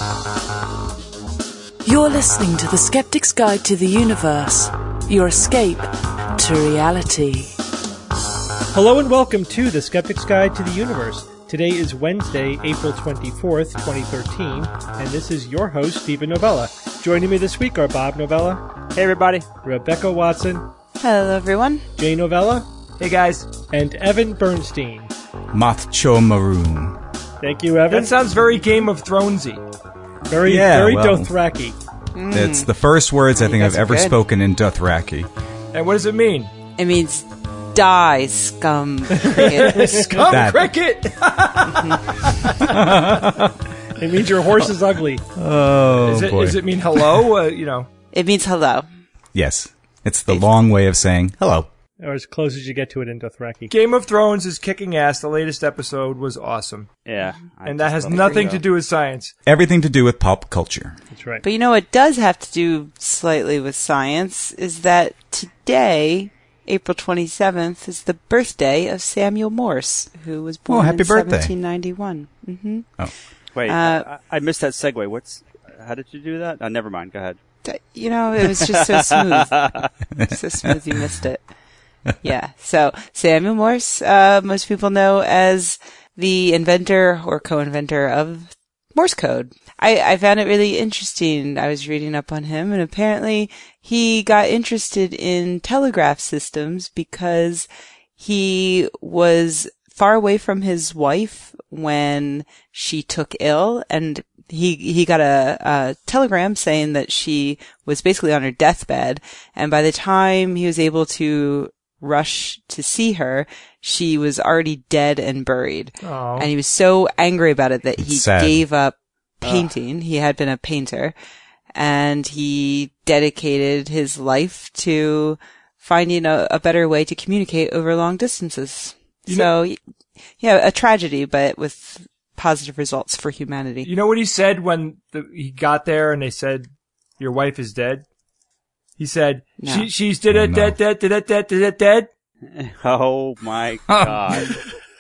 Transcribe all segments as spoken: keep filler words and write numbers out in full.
You're listening to The Skeptic's Guide to the Universe, your escape to reality. Hello and welcome to The Skeptic's Guide to the Universe. Today is Wednesday, April twenty-fourth, twenty thirteen, and this is your host, Stephen Novella. Joining me this week are Bob Novella. Hey, everybody. Rebecca Watson. Hello, everyone. Jay Novella. Hey, guys. And Evan Bernstein. Mathcho Maroon. Thank you, Evan. That sounds very Game of Thronesy. Very, yeah, very well, Dothraki. Mm. It's the first words I think I've ever good. spoken in Dothraki. And what does it mean? It means die, scum cricket. Scum That. cricket! It means your horse is ugly. Oh, Is it, boy. does it mean hello? Uh, you know. It means hello. Yes. It's the long way of saying hello. Or as close as you get to it in Dothraki. Game of Thrones is kicking ass. The latest episode was awesome. Yeah. I And that has just love nothing it. to do with science. Everything to do with pop culture. That's right. But you know what does have to do slightly with science is that today, April twenty-seventh, is the birthday of Samuel Morse, who was born Oh, happy in birthday. seventeen ninety-one. Mm-hmm. Oh. Wait, Uh, I, I missed that segue. What's? How did you do that? Oh, never mind. Go ahead. You know, it was just so smooth. So smooth you missed it. Yeah. So Samuel Morse, uh, most people know as the inventor or co-inventor of Morse code. I, I found it really interesting. I was reading up on him, and apparently he got interested in telegraph systems because he was far away from his wife when she took ill, and he he got a, a telegram saying that she was basically on her deathbed, and by the time he was able to rush to see her, she was already dead and buried. Oh. And he was so angry about it that he It's sad. gave up painting. He had been a painter, and he dedicated his life to finding a, a better way to communicate over long distances. You so, yeah, a tragedy, but with positive results for humanity. You know what he said when the, he got there and they said, your wife is dead? He said, No. she, she's dead, Oh, dead, no. dead, dead, dead, dead, dead, dead. Oh my God!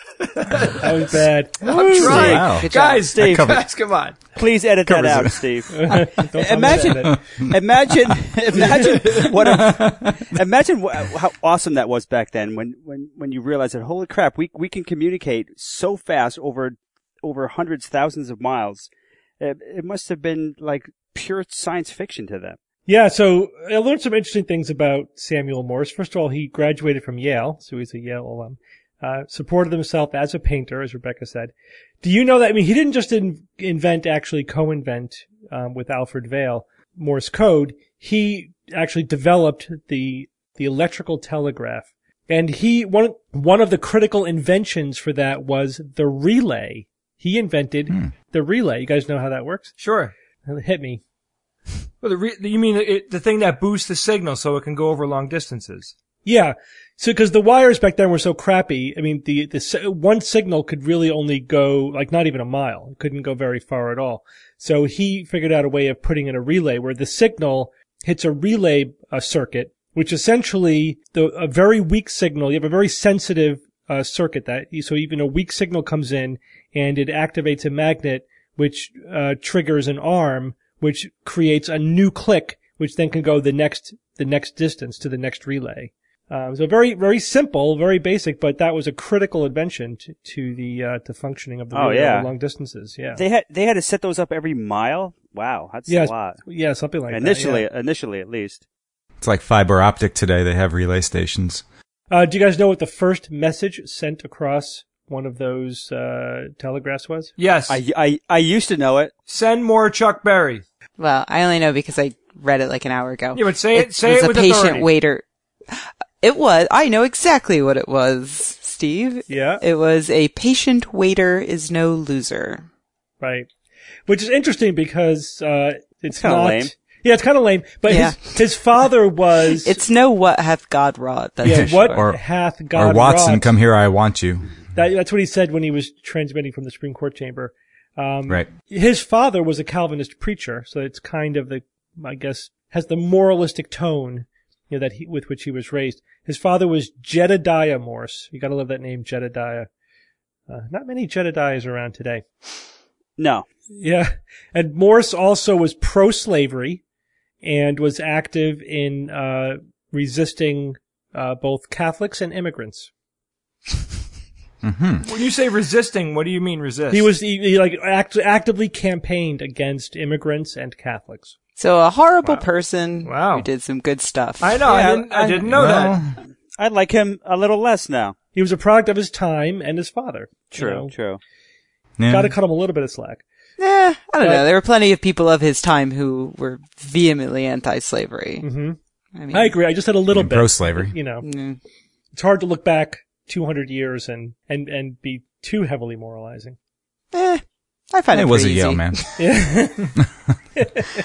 That was bad. I'm trying. Wow. Good job. Guys, Steve, covered- guys, come on. Please edit that Covers out, it. Steve. Don't tell me Imagine- that. imagine, imagine what. A, imagine wh- how awesome that was back then. When, when, when you realize that, holy crap, we we can communicate so fast over over hundreds, thousands of miles. It, it must have been like pure science fiction to them. Yeah, so I learned some interesting things about Samuel Morse. First of all, he graduated from Yale, so he's a Yale alum. Uh, supported himself as a painter, as Rebecca said. Do you know that? I mean, he didn't just in, invent, actually co-invent, um, with Alfred Vail, Morse code. He actually developed the, the electrical telegraph. And he, one, one of the critical inventions for that was the relay. He invented Hmm. the relay. You guys know how that works? Sure. Hit me. Well, the re- you mean it, the thing that boosts the signal so it can go over long distances? Yeah. So, cause the wires back then were so crappy. I mean, the, the, si- one signal could really only go, like, not even a mile. It couldn't go very far at all. So he figured out a way of putting in a relay where the signal hits a relay uh, circuit, which essentially, the, a very weak signal, you have a very sensitive, uh, circuit that, so even a weak signal comes in and it activates a magnet, which, uh, triggers an arm, which creates a new click, which then can go the next, the next distance to the next relay. Um, so very, very simple, very basic, but that was a critical invention to, to the, uh, to functioning of the Oh, relay yeah. over long distances. Yeah. They had they had to set those up every mile. Wow, that's yeah, a lot. yeah, something like Initially, that. initially at least. It's like fiber optic today. They have relay stations. Yeah. Uh, do you guys know what the first message sent across one of those, uh, telegraphs was? Yes. I, I, I used to know it. Send more Chuck Berry. Well, I only know because I read it like an hour ago. Yeah, but say it, say was it with a patient authority. waiter. It was. I know exactly what it was, Steve. Yeah. It was a patient waiter is no loser. Right. Which is interesting because, uh, it's kinda not, lame. yeah, it's kind of lame, but Yeah. his, his father was, It's no what hath God wrought. That's yeah, for what sure. Or- hath God or Watson, wrought? come here, I want you. That, that's what he said when he was transmitting from the Supreme Court chamber. Um, Right. His father was a Calvinist preacher, so it's kind of the, I guess, has the moralistic tone, you know, that he, with which he was raised. His father was Jedediah Morse. You gotta love that name, Jedediah. Uh, not many Jedediahs around today. No. Yeah. And Morse also was pro-slavery and was active in uh resisting uh both Catholics and immigrants. Mm-hmm. When you say resisting, what do you mean resist? He was he, he like act, actively campaigned against immigrants and Catholics. So a horrible Wow. person Wow. who did some good stuff. I know. Yeah, I didn't. I, I- didn't know that. I like him a little less now. He was a product of his time and his father. True, You know, true. Yeah. Got to cut him a little bit of slack. Eh, I don't But- know. There were plenty of people of his time who were vehemently anti-slavery. hmm I mean, I agree. I just had a little And bit. pro-slavery. You know, mm, it's hard to look back two hundred years and, and, and be too heavily moralizing. eh, I find it, It was a pretty Yale easy. man. Yeah.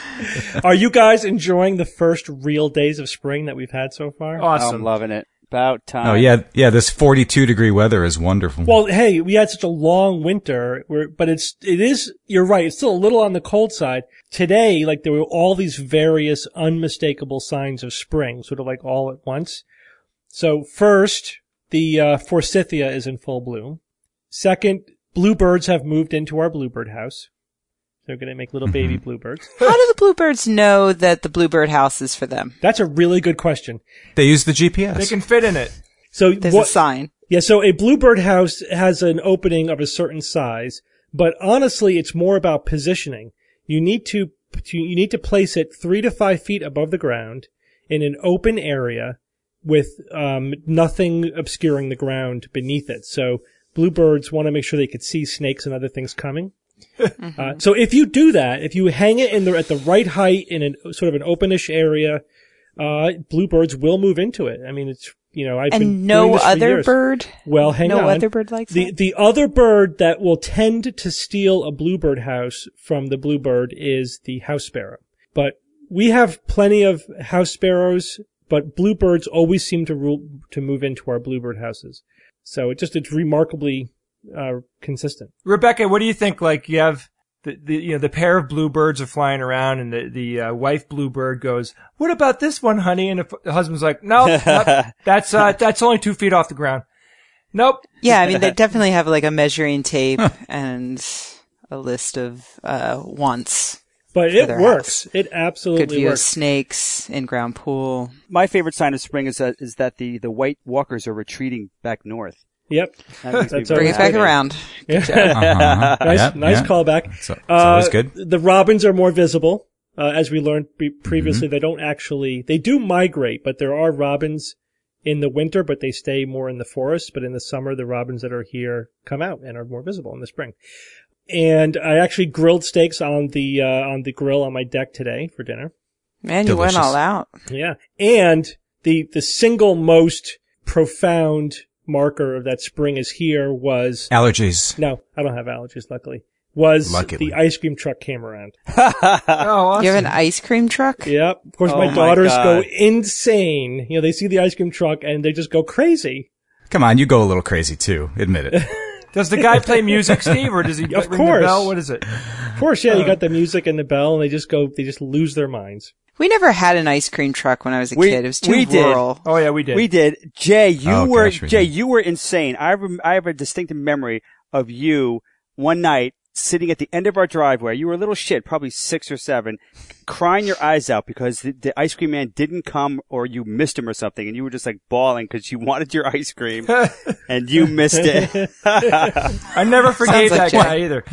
Are you guys enjoying the first real days of spring that we've had so far? I'm Awesome. loving it. About time. Oh yeah, yeah. This forty-two degree weather is wonderful. Well, hey, we had such a long winter, where, but it's, it is, you're right, it's still a little on the cold side. Today, like, there were all these various unmistakable signs of spring, sort of like all at once. So first, the, uh, forsythia is in full bloom. Second, bluebirds have moved into our bluebird house. They're gonna make little baby bluebirds. How do the bluebirds know that the bluebird house is for them? That's a really good question. They use the G P S. They can fit in it. So There's what, a sign. Yeah, so a bluebird house has an opening of a certain size, but honestly, it's more about positioning. You need to, to you need to place it three to five feet above the ground in an open area with um, nothing obscuring the ground beneath it. So bluebirds want to make sure they could see snakes and other things coming. Uh, so if you do that, if you hang it in the at the right height in a sort of an openish area, uh, bluebirds will move into it. I mean, it's you know I've been And doing no this for other years. bird? Well, hang no on. other bird likes The it? the other bird that will tend to steal a bluebird house from the bluebird is the house sparrow. But we have plenty of house sparrows, but bluebirds always seem to rule to move into our bluebird houses. So it just it's remarkably uh, consistent. Rebecca, what do you think? Like you have the, the you know the pair of bluebirds are flying around, and the the uh, wife bluebird goes, "What about this one, honey?" And the, the husband's like, "No, nope, that's uh, that's only two feet off the ground." Nope. Yeah, I mean, they definitely have like a measuring tape and a list of uh wants. But For it their works. house. It Good absolutely view of works. snakes, in-ground pool. My favorite sign of spring is that is that the, the white walkers are retreating back north. Yep. That makes me That's very Bring it back happy. around. Uh-huh. Nice, Yeah, nice yeah. callback. So, it's Uh, always good. The robins are more visible, uh, as we learned be- previously. Mm-hmm. They don't actually, they do migrate, but there are robins in the winter, but they stay more in the forest. But in the summer, the robins that are here come out and are more visible in the spring. And I actually grilled steaks on the, uh, on the grill on my deck today for dinner. Man, you went Delicious. all out. Yeah. And the, the single most profound marker of that spring is here was, Allergies. no, I don't have allergies, luckily, was Luckily. the ice cream truck came around. Oh, awesome. You have an ice cream truck? Yep. Of course, Oh my my daughters God. go insane. You know, they see the ice cream truck and they just go crazy. Come on, you go a little crazy too. Admit it. Does the guy play music, Steve, or does he Of ring course. the bell? What is it? Of course, yeah, you got the music and the bell and they just go, they just lose their minds. We never had an ice cream truck when I was a We- kid. It was too we did. rural. Oh yeah, we did. We did. Jay, you Oh, were gosh, we Jay, did. you were insane. I rem- I have a distinct memory of you one night sitting at the end of our driveway. You were a little shit, probably six or seven, crying your eyes out because the, the ice cream man didn't come or you missed him or something, and you were just like bawling because you wanted your ice cream and you missed it. I never forgave Sounds like that Jack. guy either.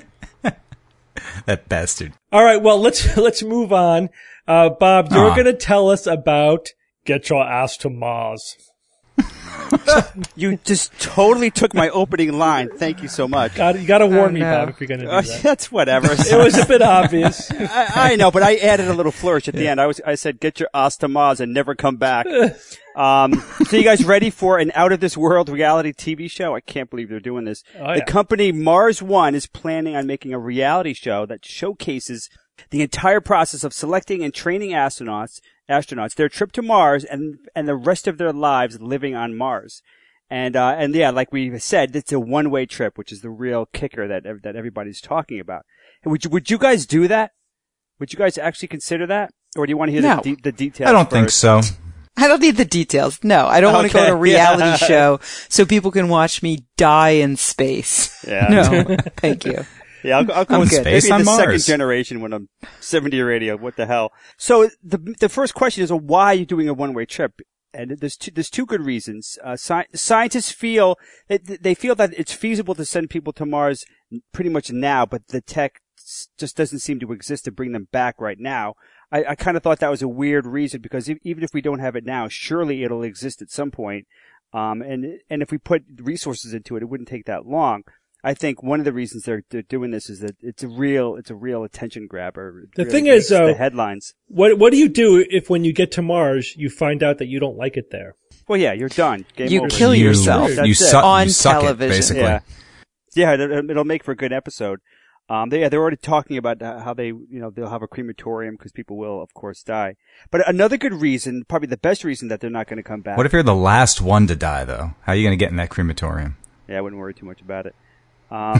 That bastard. All right. Well, let's, let's move on. Uh, Bob, you're Aw. going to tell us about Get Your Ass to Mars. You just totally took my opening line. Thank you so much. Got, you got to warn Oh, me, no. Bob, if you're going to do Uh, that. that's whatever. It was a bit obvious. I, I know, but I added a little flourish at the end. I was, I said, "Get your ass to Mars and never come back." Um, so you guys ready for an out of this world reality T V show? I can't believe they're doing this. Oh, The yeah. company Mars One is planning on making a reality show that showcases the entire process of selecting and training astronauts, astronauts, their trip to Mars, and and the rest of their lives living on Mars. And uh, and yeah, like we said, it's a one-way trip, which is the real kicker that ev- that everybody's talking about. And would you, would you guys do that? Would you guys actually consider that, or do you want to hear No. the, de- the details? I don't think first? so. I don't need the details. No, I don't want to go Okay. to a reality Yeah. show so people can watch me die in space. Yeah. No, thank you. Yeah, I'll, I'll go I'm with good. maybe Space on the second Mars. generation when I'm seventy or eighty. What the hell? So the the first question is, well, why are you doing a one way trip? And there's two, there's two good reasons. Uh, sci- scientists feel that they feel that it's feasible to send people to Mars pretty much now, but the tech just doesn't seem to exist to bring them back right now. I, I kind of thought that was a weird reason because if, even if we don't have it now, surely it'll exist at some point. Um, and and if we put resources into it, it wouldn't take that long. I think one of the reasons they're, they're doing this is that it's a real it's a real attention grabber. It The really thing makes is, though, the headlines. What what do you do if when you get to Mars you find out that you don't like it there? Well, yeah, you're done. Game You over. kill You- yourself. You, That's it. suck, On you suck television. it, basically. Yeah, yeah, it'll, it'll make for a good episode. Um, they, yeah, they're already talking about how they, you know, they'll have a crematorium because people will, of course, die. But another good reason, probably the best reason that they're not going to come back. What if you're the last one to die, though? How are you going to get in that crematorium? Yeah, I wouldn't worry too much about it. Um,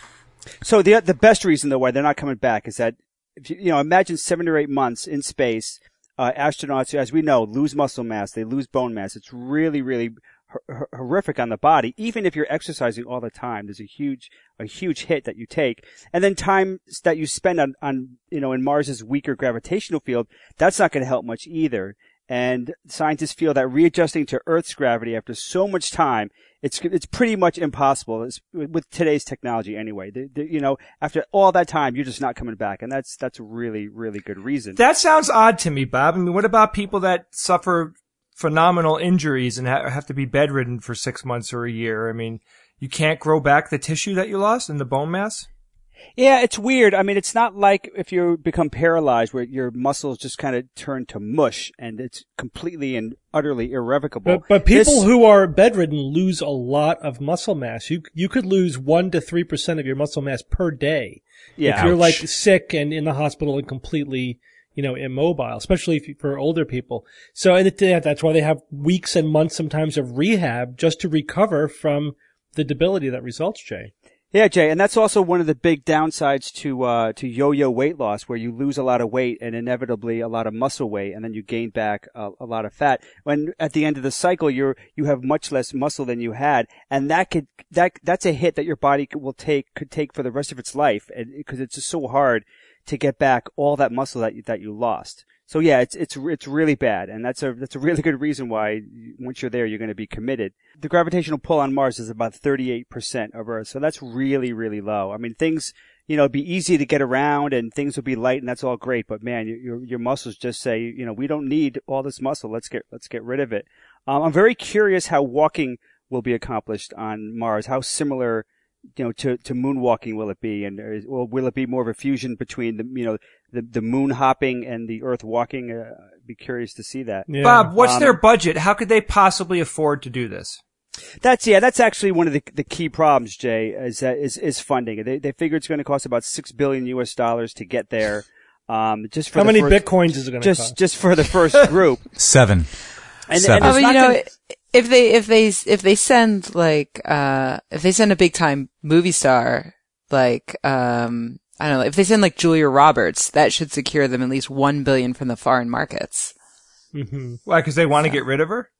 so the the best reason though why they're not coming back is that if you, you know, imagine seven or eight months in space, uh, astronauts, as we know, lose muscle mass, they lose bone mass. It's really, really hor- horrific on the body. Even if you're exercising all the time, there's a huge, a huge hit that you take. And then time that you spend on, on, you know, in Mars's weaker gravitational field, that's not going to help much either. And scientists feel that readjusting to Earth's gravity after so much time, it's it's pretty much impossible it's, with today's technology anyway. The, the, you know, after all that time, you're just not coming back, and that's that's a really really good reason. That sounds odd to me, Bob. I mean, what about people that suffer phenomenal injuries and ha- have to be bedridden for six months or a year? I mean, you can't grow back the tissue that you lost and the bone mass? Yeah, it's weird. I mean, it's not like if you become paralyzed where your muscles just kind of turn to mush and it's completely and utterly irrevocable. But, but people This- who are bedridden lose a lot of muscle mass. You you could lose one to three percent of your muscle mass per day yeah, if you're Ouch. like sick and in the hospital and completely, you know, immobile, especially if you, for older people. So and it, yeah, that's why they have weeks and months sometimes of rehab just to recover from the debility that results, Jay. Yeah, Jay, and that's also one of the big downsides to uh to yo-yo weight loss, where you lose a lot of weight and inevitably a lot of muscle weight, and then you gain back a, a lot of fat. When at the end of the cycle, you're you have much less muscle than you had, and that could that that's a hit that your body could, will take could take for the rest of its life, because it's just so hard to get back all that muscle that you, that you lost. So yeah, it's it's it's really bad, and that's a that's a really good reason why once you're there, you're going to be committed. The gravitational pull on Mars is about thirty-eight percent of Earth, so that's really really low. I mean, things, you know, it'd be easy to get around, and things will be light, and that's all great. But man, your your muscles just say, you know, we don't need all this muscle. Let's get let's get rid of it. Um, I'm very curious how walking will be accomplished on Mars. How similar, you know, to, to moonwalking will it be? And is, or will it be more of a fusion between the, you know, the, the moon hopping and the Earth walking? Uh, I'd be curious to see that. Yeah. Bob, what's Um, their budget? How could they possibly afford to do this? That's, yeah, that's actually one of the, the key problems, Jay, is that, is, is funding. They, they figure it's going to cost about six billion U S dollars to get there. Um, just for How the many first, bitcoins is it going to just, cost? just for the first group. Seven. And, Seven. and Oh, it's but you not know, gonna- if they if they if they send like uh if they send a big time movie star like um I don't know, if they send like Julia Roberts, that should secure them at least one billion from the foreign markets. Mm-hmm. Why? Because they want to get rid of her?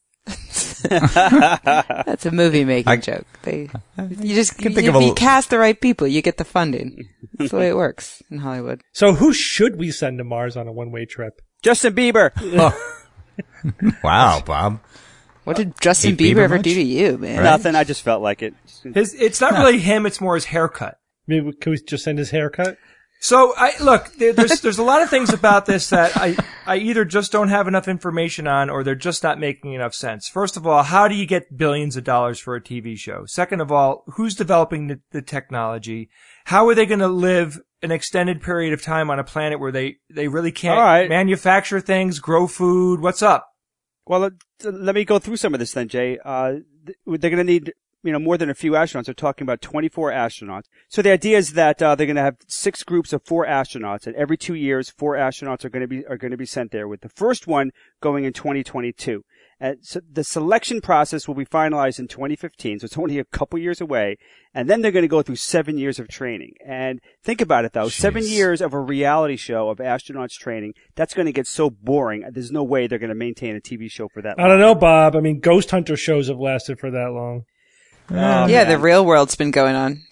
That's a movie making I- joke. They you just can you, think if of a- you cast the right people, you get the funding. That's the way it works in Hollywood. So who should we send to Mars on a one-way trip? Justin Bieber. Wow, Bob. What did Justin Hate Bieber, Bieber ever much? do to you, man? Nothing. I just felt like it. His, it's not really him, it's more his haircut. Maybe can we just send his haircut? So, I, look, there, there's, there's a lot of things about this that I, I either just don't have enough information on or they're just not making enough sense. First of all, how do you get billions of dollars for a T V show? Second of all, who's developing the, the technology? How are they going to live an extended period of time on a planet where they, they really can't All right. manufacture things, grow food? What's up? Well, uh, let me go through some of this then, Jay. Uh, th- they're going to need, you know, more than a few astronauts. They're talking about twenty-four astronauts. So the idea is that uh, they're going to have six groups of four astronauts, and every two years, four astronauts are going to be are going to be sent there. With the first one going in twenty twenty-two. And so the selection process will be finalized in twenty fifteen, so it's only a couple years away. And then they're going to go through seven years of training. And think about it, though. Jeez. Seven years of a reality show of astronauts training, that's going to get so boring. There's no way they're going to maintain a T V show for that long. I don't know, Bob. I mean, Ghost Hunter shows have lasted for that long. Oh, yeah, man. the real world's been going on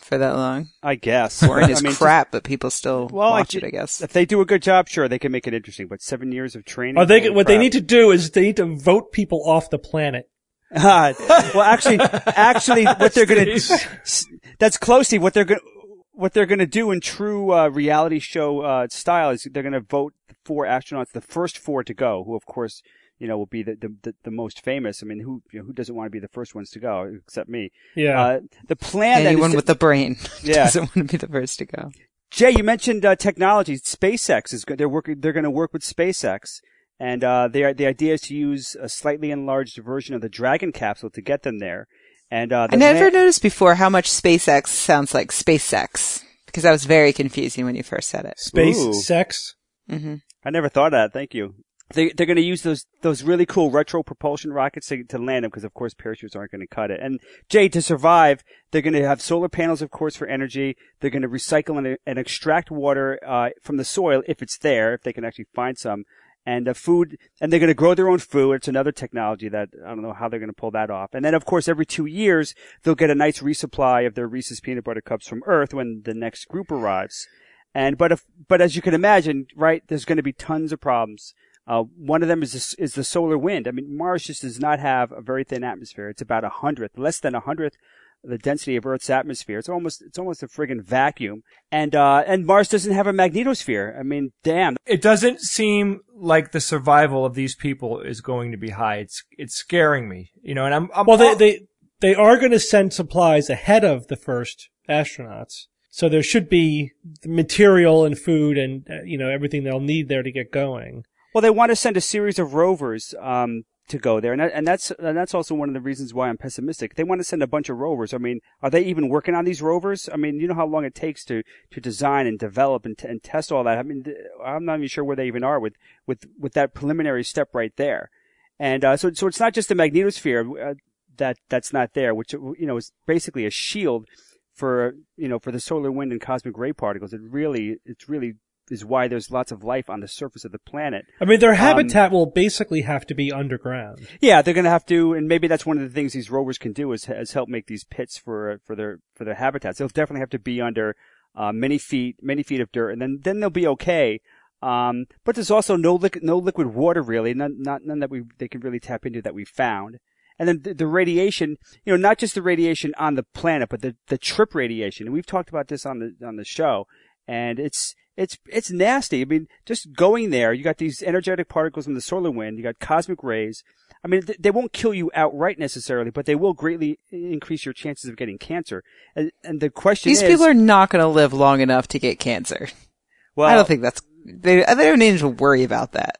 for that long. I guess. Boring as I mean, crap, but people still Well, watch I- it, I guess. If they do a good job, sure, they can make it interesting. But seven years of training. Oh, they holy what they crap. need to do is they need to vote people off the planet. Uh, well, actually, actually, what they're gonna that's close, Steve. What they're gonna what they're gonna do in true uh, reality show uh, style is they're gonna vote the four astronauts, the first four to go, who of course you know will be the the, the, the most famous. I mean, who you know, who doesn't want to be the first ones to go except me? Yeah. Uh, the plan Anyone that is, with the brain Yeah. doesn't want to be the first to go. Jay, you mentioned uh, technology. SpaceX is good. They're working. They're going to work with SpaceX, and uh, they the idea is to use a slightly enlarged version of the Dragon capsule to get them there. And uh, the I never land- noticed before how much SpaceX sounds like SpaceX, because that was very confusing when you first said it. Space Ooh. sex. hmm I never thought of that. Thank you. They, they're going to use those those really cool retro propulsion rockets to, to land them because, of course, parachutes aren't going to cut it. And, Jay, to survive, they're going to have solar panels, of course, for energy. They're going to recycle and, and extract water uh, from the soil if it's there, if they can actually find some. And uh, food, and they're going to grow their own food. It's another technology that I don't know how they're going to pull that off. And then, of course, every two years, they'll get a nice resupply of their Reese's Peanut Butter Cups from Earth when the next group arrives. And but if but as you can imagine, right, there's going to be tons of problems. Uh, one of them is the, is the solar wind. I mean, Mars just does not have a very thin atmosphere. It's about a hundredth, less than a hundredth the density of Earth's atmosphere. It's almost it's almost a friggin' vacuum. And uh and Mars doesn't have a magnetosphere. I mean, damn. It doesn't seem like the survival of these people is going to be high. It's it's scaring me, you know. And I'm, I'm Well, they they they are going to send supplies ahead of the first astronauts, so there should be material and food and uh, you know everything they'll need there to get going. Well, they want to send a series of rovers um to go there, and that, and that's and that's also one of the reasons why I'm pessimistic. They want to send a bunch of rovers. I mean, are they even working on these rovers? I mean, you know how long it takes to to design and develop and, t- and test all that. I mean, I'm not even sure where they even are with with with that preliminary step right there. And uh, so so it's not just the magnetosphere uh, that that's not there, which you know is basically a shield for you know for the solar wind and cosmic ray particles. It really it's really is why there's lots of life on the surface of the planet. I mean, their Um, habitat will basically have to be underground. Yeah, they're going to have to, and maybe that's one of the things these rovers can do is, is help make these pits for for their for their habitats. They'll definitely have to be under uh, many feet many feet of dirt, and then then they'll be okay. Um, but there's also no liquid no liquid water really, none not none that we they can really tap into that we found. And then the, the radiation, you know, not just the radiation on the planet, but the the trip radiation. And we've talked about this on the on the show, and it's. It's it's nasty. I mean, just going there, you got these energetic particles from the solar wind, you got cosmic rays. I mean, th- they won't kill you outright necessarily, but they will greatly increase your chances of getting cancer. And, and the question These is, people are not going to live long enough to get cancer. well, I don't think that's, they, they don't need to worry about that.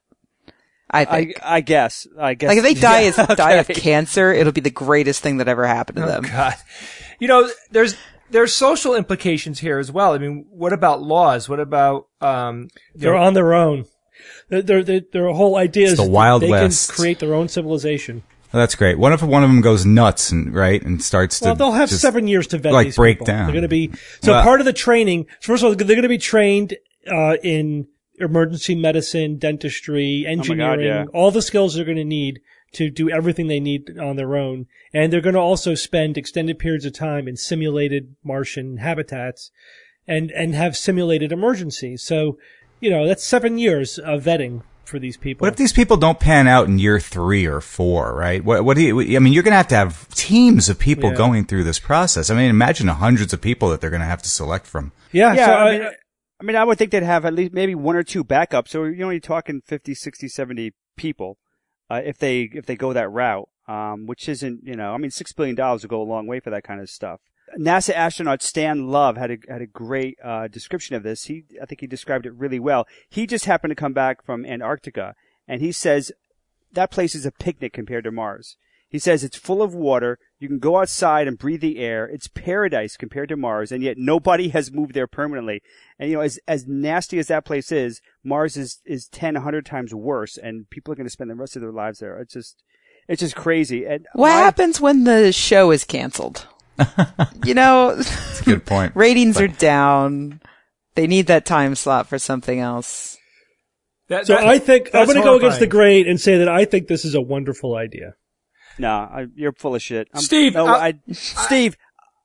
I I, think. I guess, I guess. like if they die, Yeah, as, die of okay. cancer, it'll be the greatest thing that ever happened to Oh, them. God. You know, there's there's social implications here as well. I mean, what about laws? What about um? you They're know, on their own. Their their their, their whole idea It's is the that Wild they West. can create their own civilization. Well, that's great. What if one of them goes nuts and right and starts to Well, they'll have just, seven years to vet like, these break people. down. They're going to be so Well- part of the training. First of all, they're going to be trained uh, in emergency medicine, dentistry, engineering, yeah. all the skills they're going to need to do everything they need on their own. And they're going to also spend extended periods of time in simulated Martian habitats and and have simulated emergencies. So, you know, that's seven years of vetting for these people. What if these people don't pan out in year three or four, right? What, what do you, I mean, you're going to have to have teams of people Yeah. going through this process. I mean, imagine the hundreds of people that they're going to have to select from. Yeah, Yeah, so I I, mean, I mean, I would think they'd have at least maybe one or two backups. So you're only talking fifty, sixty, seventy people, uh, if they, if they go that route. Um, which isn't, you know, I mean, six billion dollars will go a long way for that kind of stuff. NASA astronaut Stan Love had a, had a great, uh, description of this. He, I think he described it really well. He just happened to come back from Antarctica, and he says that place is a picnic compared to Mars. He says it's full of water. You can go outside and breathe the air. It's paradise compared to Mars, and yet nobody has moved there permanently. And, you know, as as nasty as that place is, Mars is, is ten, one hundred times worse, and people are going to spend the rest of their lives there. It's just, it's just crazy. And What my- happens when the show is canceled? You know, That's a good point. ratings are down. They need that time slot for something else. that, so that- I think I'm that's going to go against the horrifying. grade and say that I think this is a wonderful idea. No, I, you're full of shit. I'm, Steve, no, I- I, Steve,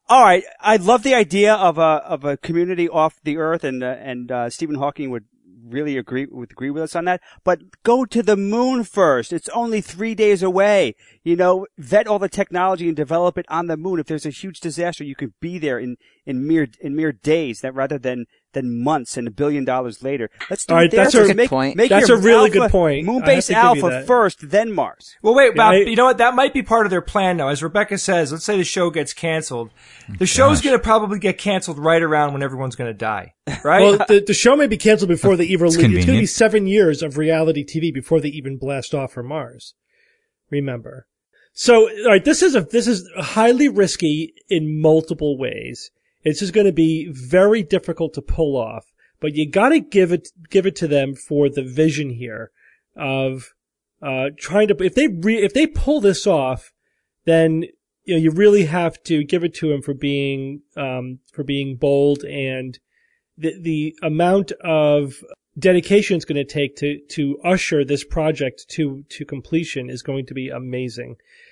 All right, I love the idea of a of a community off the Earth, and uh, and uh, Stephen Hawking would really agree would agree with us on that. But go to the moon first. It's only three days away. You know, vet all the technology and develop it on the moon. If there's a huge disaster, you could be there in in mere in mere days, that rather than than months and a billion dollars later. Let's do All it right, there. that's a Let's good make, point. Make That's your a really alpha, good point. Moon-based I have to give you alpha that. first, then Mars. Well, wait, Bob, I- you know what? That might be part of their plan now. As Rebecca says, let's say the show gets canceled. The show's Gosh. going to probably get canceled right around when everyone's going to die, right? Well, the, the show may be canceled before they even leave. It's going to be convenient. seven years of reality T V before they even blast off for Mars. Remember. So, all right, this is a, this is highly risky in multiple ways. It's just going to be very difficult to pull off, but you got to give it, give it to them for the vision here of, uh, trying to, if they re, if they pull this off, then, you know, you really have to give it to them for being, um, for being bold, and the, the amount of dedication it's going to take to, to usher this project to, to completion is going to be amazing.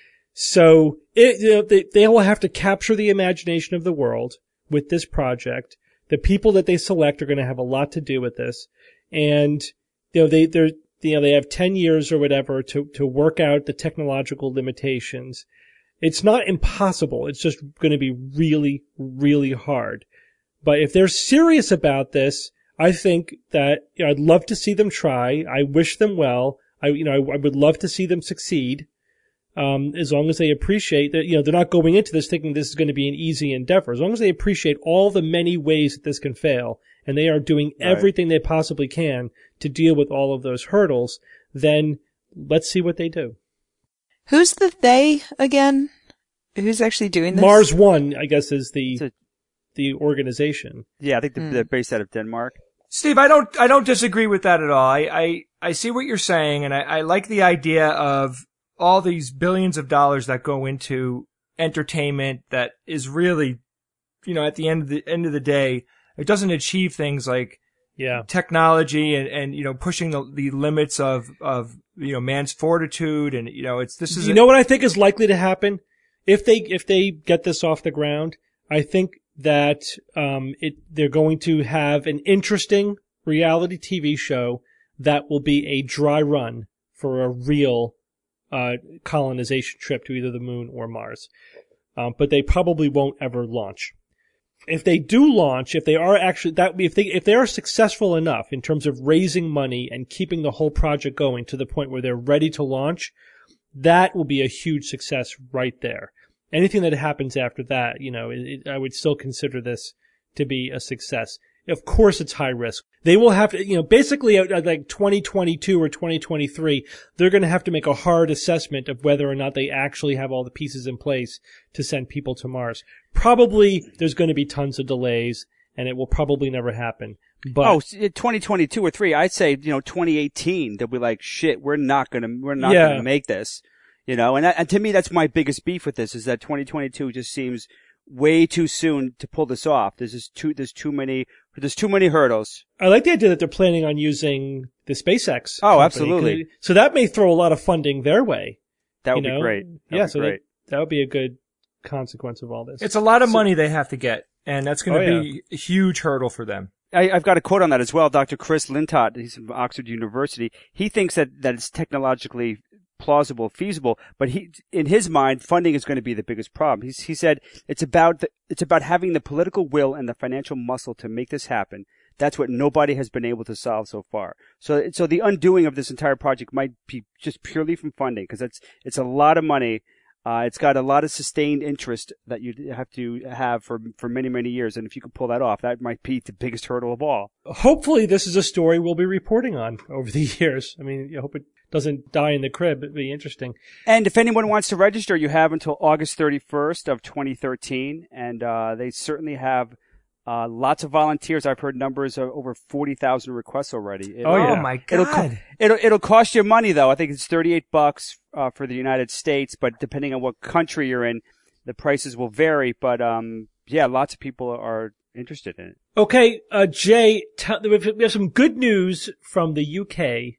So it, you know, they, they will have to capture the imagination of the world with this project. The people that they select are going to have a lot to do with this. And, you know, they, they're, you know, they have ten years or whatever to, to work out the technological limitations. It's not impossible. It's just going to be really, really hard. But if they're serious about this, I think that, you know, I'd love to see them try. I wish them well. I, you know, I, I would love to see them succeed. Um, as long as they appreciate that, you know, they're not going into this thinking this is going to be an easy endeavor. As long as they appreciate all the many ways that this can fail, and they are doing Right. everything they possibly can to deal with all of those hurdles, then let's see what they do. Who's the they again? Who's actually doing this? Mars One, I guess, is the It's a- the organization. Yeah, I think they're, Hmm. they're based out of Denmark. Steve, I don't, I don't disagree with that at all. I, I, I see what you're saying, and I, I like the idea of all these billions of dollars that go into entertainment that is really, you know, at the end of the end of the day, it doesn't achieve things like Yeah. technology and, and, you know, pushing the, the limits of, of, you know, man's fortitude. And, you know, it's, this is, You a- know what I think is likely to happen? If they, if they get this off the ground, I think that, um, it, they're going to have an interesting reality T V show that will be a dry run for a real, uh, colonization trip to either the moon or Mars. Um, but they probably won't ever launch. If they do launch, if they are actually that, if they if they are successful enough in terms of raising money and keeping the whole project going to the point where they're ready to launch, that will be a huge success right there. Anything that happens after that, you know, it, it, I would still consider this to be a success. Of course, it's high risk. They will have to, you know, basically at, at like twenty twenty-two or twenty twenty-three, they're going to have to make a hard assessment of whether or not they actually have all the pieces in place to send people to Mars. Probably there's going to be tons of delays, and it will probably never happen. But Oh, s- twenty twenty-two or three. I'd say, you know, twenty eighteen. They'll be like, shit, we're not gonna, we're not Yeah. gonna make this. You know, and that, and to me, that's my biggest beef with this, is that twenty twenty-two just seems way too soon to pull this off. There's just too, there's too many, there's too many hurdles. I like the idea that they're planning on using the SpaceX. Oh, company, absolutely. 'cause- So that may throw a lot of funding their way. That would you know? be great. That yeah, would be so great. That, that would be a good consequence of all this. it's a lot of money they have to get, and that's going to Oh, be a huge hurdle for them. I, I've got a quote on that as well. Doctor Chris Lintott, he's from Oxford University. He thinks that, that it's technologically plausible, feasible, but he, in his mind, funding is going to be the biggest problem. He's, he said it's about the, it's about having the political will and the financial muscle to make this happen. That's what nobody has been able to solve so far. So, so the undoing of this entire project might be just purely from funding, because it's it's a lot of money. Uh, it's got a lot of sustained interest that you have to have for for many many years, and if you can pull that off, that might be the biggest hurdle of all. Hopefully this is a story we'll be reporting on over the years. I mean, I hope it doesn't die in the crib. It'd be interesting. And if anyone wants to register, you have until August thirty-first of twenty thirteen, and uh, they certainly have uh, lots of volunteers. I've heard numbers of over forty thousand requests already. It'll, Oh, yeah. Oh my It'll, God. co- it'll it'll cost you money though. I think it's thirty-eight bucks uh, for the United States, but depending on what country you're in, the prices will vary. But um, yeah, lots of people are interested in it. Okay, uh, Jay, t- we have we have some good news from the U K.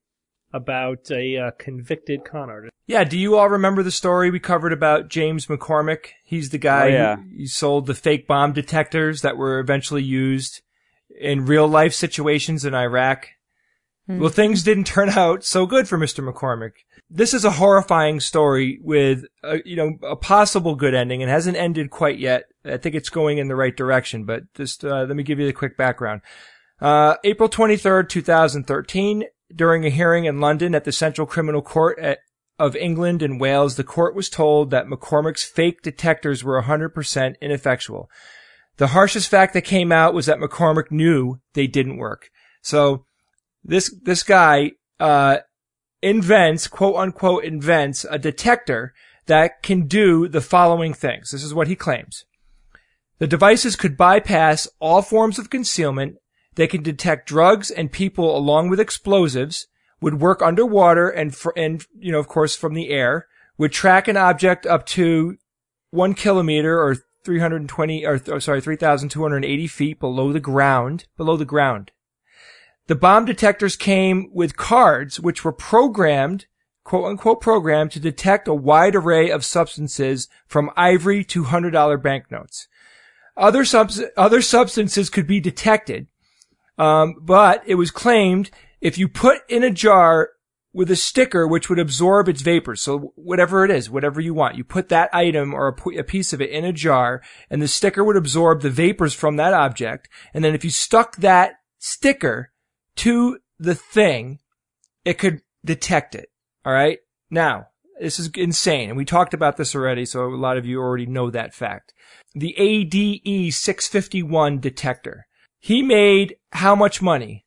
about a uh, convicted con artist. Yeah, do you all remember the story we covered about James McCormick? He's the guy Oh, yeah. who he sold the fake bomb detectors that were eventually used in real life situations in Iraq. Mm. Well, things didn't turn out so good for Mister McCormick. This is a horrifying story with a, you know, a possible good ending. It hasn't ended quite yet. I think it's going in the right direction, but just uh, let me give you the quick background. Uh, April twenty-third, twenty thirteen, during a hearing in London at the Central Criminal Court at, of England and Wales, the court was told that McCormick's fake detectors were one hundred percent ineffectual. The harshest fact that came out was that McCormick knew they didn't work. So this this guy uh invents, quote unquote, invents a detector that can do the following things. This is what he claims. The devices could bypass all forms of concealment. They can detect drugs and people along with explosives, would work underwater and, for, and, you know, of course, from the air, would track an object up to one kilometer or three hundred twenty, or, or sorry, three thousand two hundred eighty feet below the ground, below the ground. The bomb detectors came with cards which were programmed, quote unquote programmed, to detect a wide array of substances from ivory to one hundred dollar banknotes. Other subs- other substances could be detected, um, but it was claimed if you put in a jar with a sticker which would absorb its vapors, so whatever it is, whatever you want, you put that item or a, a piece of it in a jar, and the sticker would absorb the vapors from that object, and then if you stuck that sticker to the thing, it could detect it. All right? Now, this is insane, and we talked about this already, so a lot of you already know that fact. The A D E six fifty-one detector. He made how much money?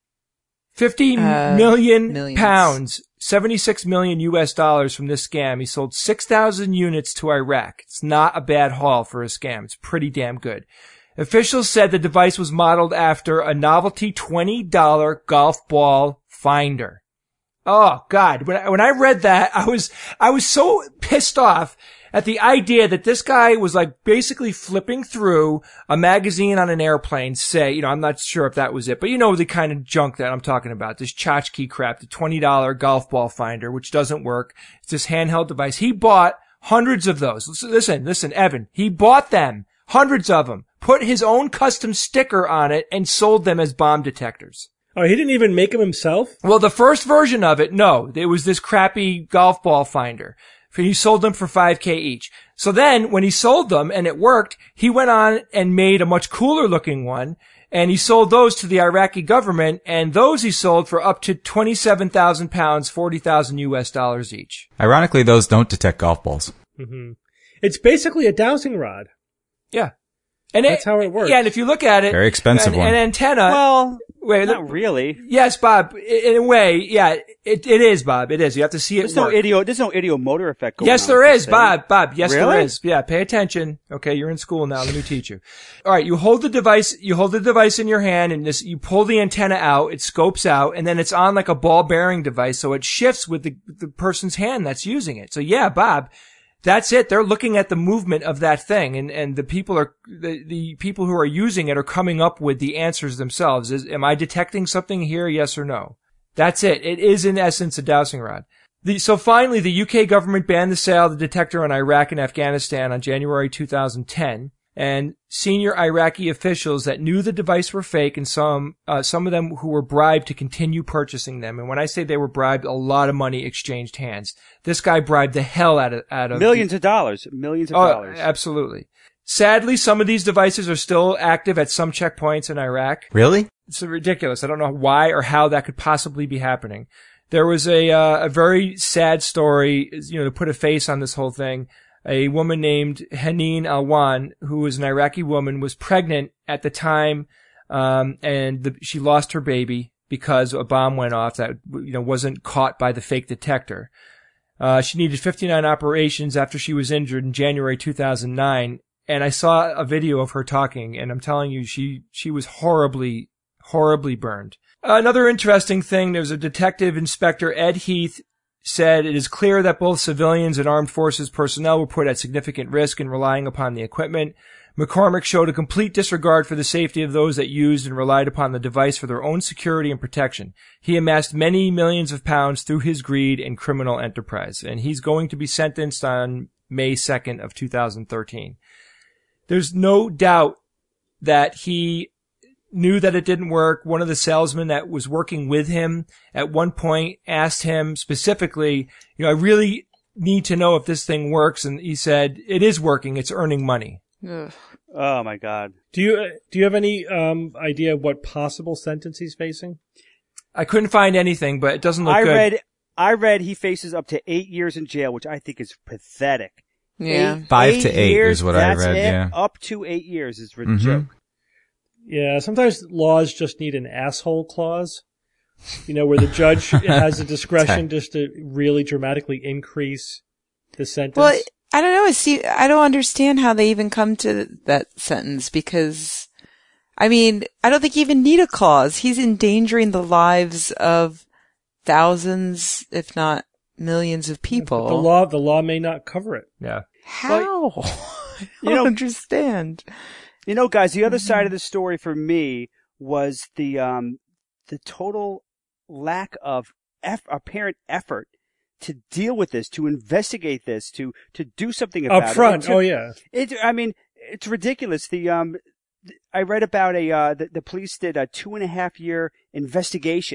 fifty uh, million millions. pounds, seventy-six million U S dollars from this scam. He sold six thousand units to Iraq. It's not a bad haul for a scam. It's pretty damn good. Officials said the device was modeled after a novelty twenty dollar golf ball finder. Oh God. When I, when I read that, I was, I was so pissed off at the idea that this guy was like basically flipping through a magazine on an airplane, say, you know, I'm not sure if that was it, but you know the kind of junk that I'm talking about, this tchotchke crap, the twenty dollar golf ball finder, which doesn't work. It's this handheld device. He bought hundreds of those. Listen, listen, Evan, he bought them, hundreds of them, put his own custom sticker on it, and sold them as bomb detectors. Oh, he didn't even make them himself? Well, the first version of it, no, it was this crappy golf ball finder. He sold them for five K each. So then, when he sold them and it worked, he went on and made a much cooler looking one, and he sold those to the Iraqi government, and those he sold for up to twenty-seven thousand pounds, forty thousand U S dollars each. Ironically, those don't detect golf balls. Mm-hmm. It's basically a dowsing rod. Yeah. And That's it, how it works. Yeah, and if you look at it, Very expensive an, one. an antenna. Well, wait, not look, really. yes, Bob. In a way, yeah, it it is, Bob. It is. You have to see it There's work. no idio. There's no idiomotor effect going Yes, on. there with is, this thing. Bob. Bob. Yes, Really? there is. Yeah, pay attention. Okay, you're in school now. Let me teach you. All right, you hold the device. You hold the device in your hand, and this, you pull the antenna out. It scopes out, and then it's on like a ball bearing device, so it shifts with the the person's hand that's using it. So yeah, Bob. That's it. They're looking at the movement of that thing, and, and the people are, the, the people who are using it are coming up with the answers themselves. Is, am I detecting something here? Yes or no? That's it. It is in essence a dowsing rod. The, so finally, the U K government banned the sale of the detector in Iraq and Afghanistan on January two thousand ten. And senior Iraqi officials that knew the device were fake, and some, uh, some of them who were bribed to continue purchasing them. And when I say they were bribed, a lot of money exchanged hands. This guy bribed the hell out of, out of Millions of dollars. Millions of oh, dollars. absolutely. Sadly, some of these devices are still active at some checkpoints in Iraq. Really? It's ridiculous. I don't know why or how that could possibly be happening. There was a, uh, a very sad story, you know, to put a face on this whole thing. A woman named Haneen Alwan, who was an Iraqi woman, was pregnant at the time, um, and the, she lost her baby because a bomb went off that, you know, wasn't caught by the fake detector. Uh, she needed fifty-nine operations after she was injured in January two thousand nine, and I saw a video of her talking, and I'm telling you, she, she was horribly, horribly burned. Another interesting thing, there was a detective inspector, Ed Heath, said it is clear that both civilians and armed forces personnel were put at significant risk in relying upon the equipment. McCormick showed a complete disregard for the safety of those that used and relied upon the device for their own security and protection. He amassed many millions of pounds through his greed and criminal enterprise, and he's going to be sentenced on May second of two thousand thirteen. There's no doubt that he knew that it didn't work. One of the salesmen that was working with him at one point asked him specifically, you know, I really need to know if this thing works. And he said, it is working. It's earning money. Ugh. Oh my God. Do you do you have any um, idea of what possible sentence he's facing? I couldn't find anything, but it doesn't look I good. read, I read he faces up to eight years in jail, which I think is pathetic. Yeah. Eight, Five eight to eight years, is what I that's read, it. yeah. Up to eight years is a Mhm. joke. Yeah, sometimes laws just need an asshole clause, you know, where the judge has the discretion just to really dramatically increase the sentence. Well, I don't know. I see. I don't understand how they even come to that sentence because, I mean, I don't think you even need a clause. He's endangering the lives of thousands, if not millions of people. But the law, the law may not cover it. Yeah. How? I You don't know- understand. You know, guys, the other side of the story for me was the um, the total lack of eff- apparent effort to deal with this, to investigate this, to to do something about Up it. front, To- oh yeah. It, I mean, it's ridiculous. The um, th- I read about a uh, the, the police did a two and a half year investigation,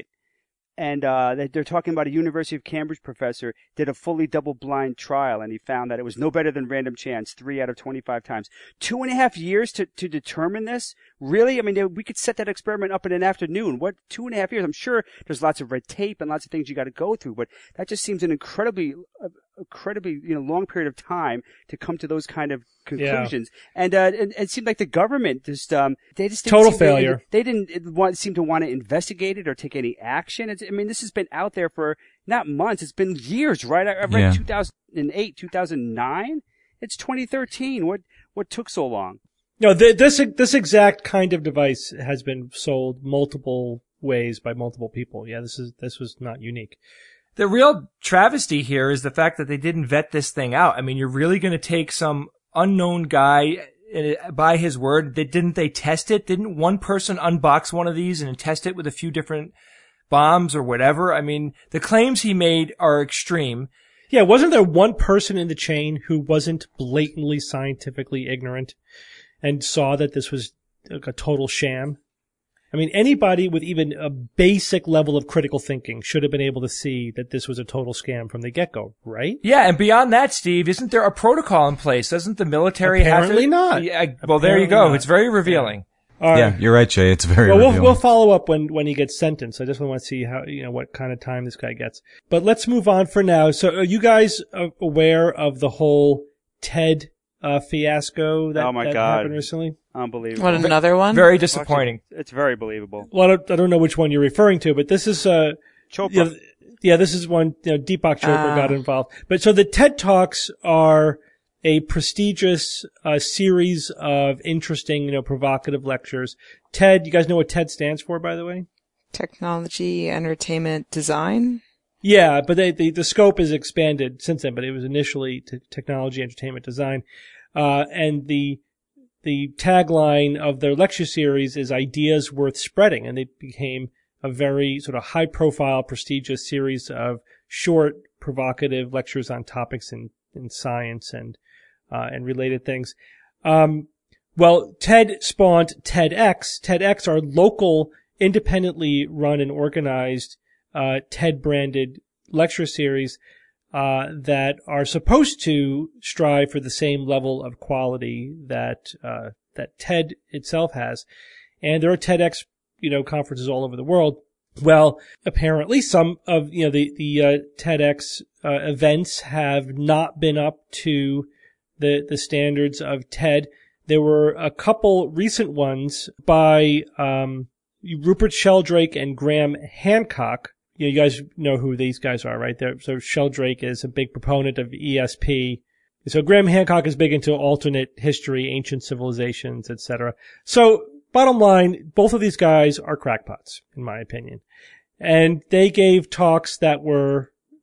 and uh, they- they're talking about a University of Cambridge professor did a fully double blind trial, and he found that it was no better than random chance, three out of twenty-five times. Two and a half years to to determine this? Really? I mean, we could set that experiment up in an afternoon. What two and a half years? I'm sure there's lots of red tape and lots of things you got to go through, but that just seems an incredibly uh, incredibly, you know, long period of time to come to those kind of conclusions. Yeah. And, uh, it, it seemed like the government just, um, they just didn't Total seem failure. To, they didn't want, seem to want to investigate it or take any action. It's, I mean, this has been out there for not months. It's been years, right? I, I read Yeah. two thousand eight, two thousand nine. It's twenty thirteen. What, what took so long? No, th- this this exact kind of device has been sold multiple ways by multiple people. Yeah, this is this was not unique. The real travesty here is the fact that they didn't vet this thing out. I mean, you're really going to take some unknown guy uh, by his word. They, didn't they test it? Didn't one person unbox one of these and test it with a few different bombs or whatever? I mean, the claims he made are extreme. Yeah, wasn't there one person in the chain who wasn't blatantly scientifically ignorant and saw that this was a total sham? I mean, anybody with even a basic level of critical thinking should have been able to see that this was a total scam from the get-go, right? Yeah, and beyond that, Steve, isn't there a protocol in place? Doesn't the military Apparently have to? not. Yeah, well, there you Apparently go. not. It's very revealing. All right. Yeah, you're right, Jay. It's very Well, we'll, revealing. we'll follow up when, when he gets sentenced. I just want to see how, you know, what kind of time this guy gets. But let's move on for now. So are you guys uh, aware of the whole TED uh, fiasco that, Oh, my that God. happened recently? Unbelievable. What, another one? Very disappointing. It's very believable. Well, I don't, I don't know which one you're referring to, but this is, uh, Chopra. yeah, yeah, this is one, you know, Deepak Chopra Ah. got involved. But so the TED Talks are a prestigious uh, series of interesting, you know, provocative lectures. TED, you guys know what TED stands for, by the way? Technology, entertainment, design. Yeah, but they, the the scope is expanded since then, but it was initially t- technology, entertainment, design. Uh, and the, the tagline of their lecture series is ideas worth spreading. And it became a very sort of high profile, prestigious series of short, provocative lectures on topics in, in science and, uh, and related things. Um, well, TED spawned TEDx. TEDx are local, independently run and organized Uh, TED-branded lecture series uh, that are supposed to strive for the same level of quality that uh, that TED itself has, and there are TEDx, you know, conferences all over the world. Well, apparently, some of you know the the uh, TEDx uh, events have not been up to the the standards of TED. There were a couple recent ones by um, Rupert Sheldrake and Graham Hancock. You know, you guys know who these guys are, right? They're, so Sheldrake is a big proponent of E S P. So Graham Hancock is big into alternate history, ancient civilizations, et cetera. So bottom line, both of these guys are crackpots, in my opinion. And they gave talks that were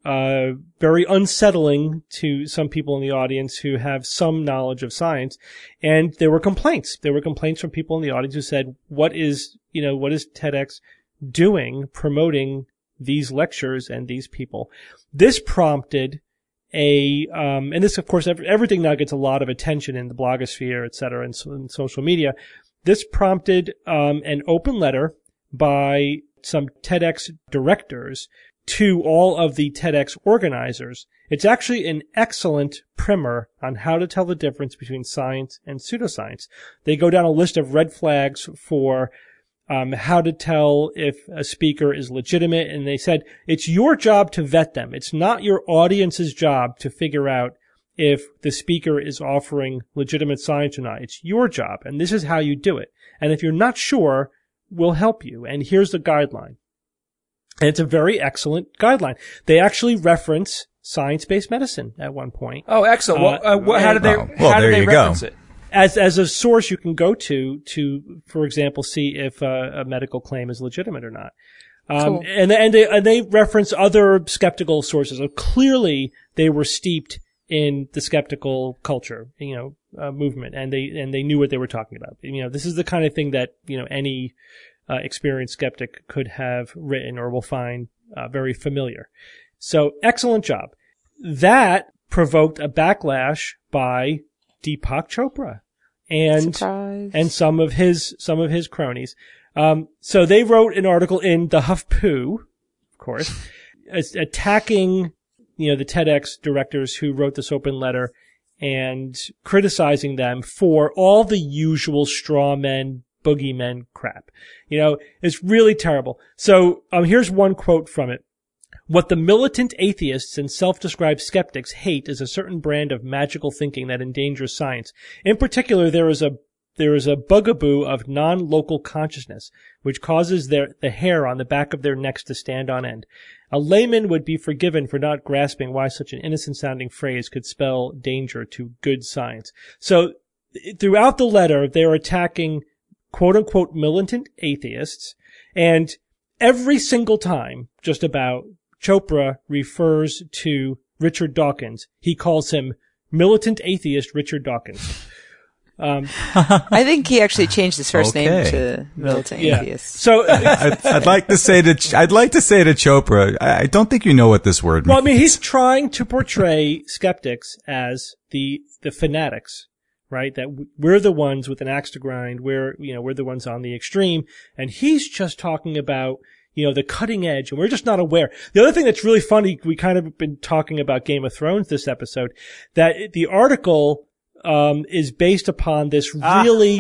uh, very unsettling to some people in the audience who have some knowledge of science. And there were complaints. There were complaints from people in the audience who said, what is, you know, what is TEDx doing promoting these lectures and these people? This prompted a, um, and this, of course, everything now gets a lot of attention in the blogosphere, et cetera, and, and social media. This prompted, um, an open letter by some TEDx directors to all of the TEDx organizers. It's actually an excellent primer on how to tell the difference between science and pseudoscience. They go down a list of red flags for um, how to tell if a speaker is legitimate, and they said it's your job to vet them. It's not your audience's job to figure out if the speaker is offering legitimate science or not. It's your job, and this is how you do it. And if you're not sure, we'll help you. And here's the guideline. And it's a very excellent guideline. They actually reference science-based medicine at one point. Oh, excellent. Uh, well, uh, what, how did they, oh, well, how did there they you reference go. it? As, as a source you can go to, to, for example, see if uh, a medical claim is legitimate or not. Um, Cool. and, and they, and they reference other skeptical sources. So clearly they were steeped in the skeptical culture, you know, uh, movement, and they, and they knew what they were talking about. You know, this is the kind of thing that, you know, any, uh, experienced skeptic could have written or will find, uh, very familiar. So excellent job. That provoked a backlash by Deepak Chopra and, Surprise. and some of his, some of his cronies. Um, so they wrote an article in the HuffPo, of course, attacking, you know, the TEDx directors who wrote this open letter and criticizing them for all the usual straw men, boogeymen crap. You know, it's really terrible. So, um, here's one quote from it. What the militant atheists and self-described skeptics hate is a certain brand of magical thinking that endangers science. In particular, there is a There is a bugaboo of non-local consciousness, which causes their, the hair on the back of their necks to stand on end. A layman would be forgiven for not grasping why such an innocent-sounding phrase could spell danger to good science. So, throughout the letter, they're attacking quote-unquote militant atheists, and every single time, just about, Chopra refers to Richard Dawkins. He calls him militant atheist Richard Dawkins. Um, I think he actually changed his first Okay. name to militant yeah. atheist. So, I'd, I'd like to say to I'd like to say to Chopra, I I don't think you know what this word means. well, I mean, he's trying to portray skeptics as the the fanatics, right? That w- we're the ones with an axe to grind. We're you know we're the ones on the extreme, and he's just talking about you know the cutting edge, and we're just not aware. The other thing that's really funny, we kind of been talking about Game of Thrones this episode, that the article. Um, is based upon this really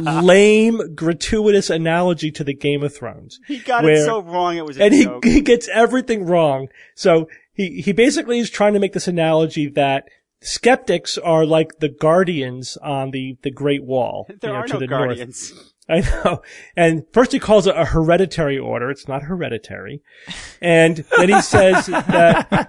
lame, gratuitous analogy to the Game of Thrones. He got where- it so wrong it was a and he, joke. he gets everything wrong. So he, he basically is trying to make this analogy that skeptics are like the guardians on the, the Great Wall. There you know, are to no the guardians. north. I know. And first he calls it a hereditary order. It's not hereditary. And then he says that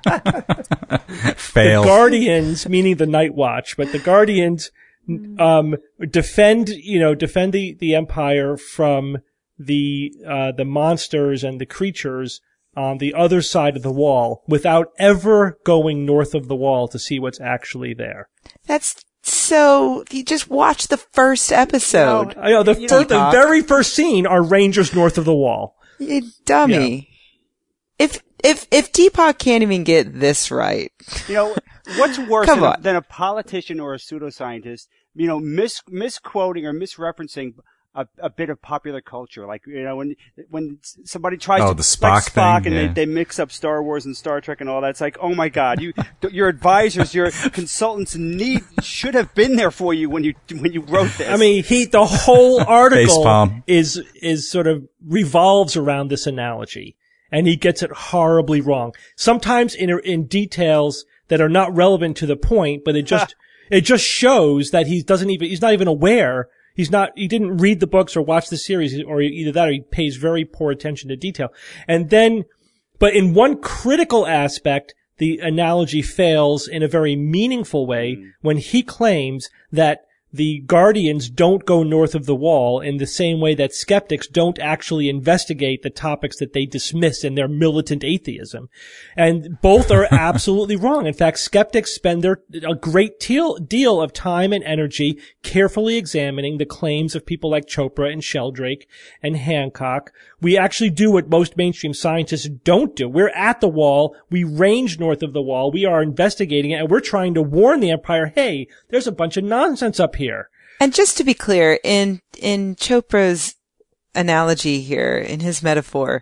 Fail. the Guardians, meaning the Night Watch, but the Guardians, um, defend, you know, defend the, the Empire from the, uh, the monsters and the creatures on the other side of the wall without ever going north of the wall to see what's actually there. That's so, you just watch the first episode. I know, the, You fir- know, the Doc. very first scene are Rangers north of the wall. You dummy. If, if, if Deepak can't even get this right. You know, what's worse Come than, on. than a politician or a pseudoscientist, you know, mis- misquoting or misreferencing a, a bit of popular culture? Like, you know, when when somebody tries Oh, to the like Spock Spock thing, and yeah. they, they mix up Star Wars and Star Trek and all that, it's like, oh my God, you your advisors, your consultants need should have been there for you when you when you wrote this. I mean, he, the whole article Facepalm. is, is sort of revolves around this analogy. And he gets it horribly wrong. Sometimes in, in details that are not relevant to the point, but it just, it just shows that he doesn't even, he's not even aware. He's not, he didn't read the books or watch the series, or either that or he pays very poor attention to detail. And then, but in one critical aspect, the analogy fails in a very meaningful way when he claims that the Guardians don't go north of the wall in the same way that skeptics don't actually investigate the topics that they dismiss in their militant atheism. And both are absolutely wrong. In fact, skeptics spend their a great deal, deal of time and energy carefully examining the claims of people like Chopra and Sheldrake and Hancock. We actually do what most mainstream scientists don't do. We're at the wall. We range north of the wall. We are investigating it, and we're trying to warn the Empire, hey, there's a bunch of nonsense up here. And just to be clear, in in Chopra's analogy here, in his metaphor,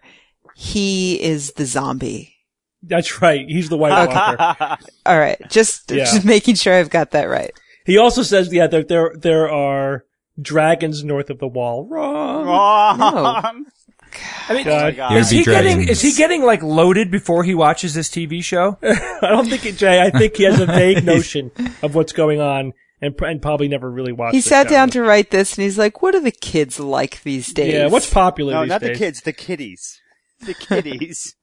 he is the zombie. That's right. He's the White Walker. All right. Just, Yeah. just making sure I've got that right. He also says, yeah, that there there are dragons north of the wall. Wrong. Wrong. I mean, God. God. is There'd he be getting dragons. is he getting like loaded before he watches this T V show? I don't think it, Jay. I think he has a vague notion of what's going on and, and probably never really watched He the sat show. down to write this, and he's like, "What are the kids like these days?" Yeah, what's popular No, these not days? the kids, the kitties. The kitties.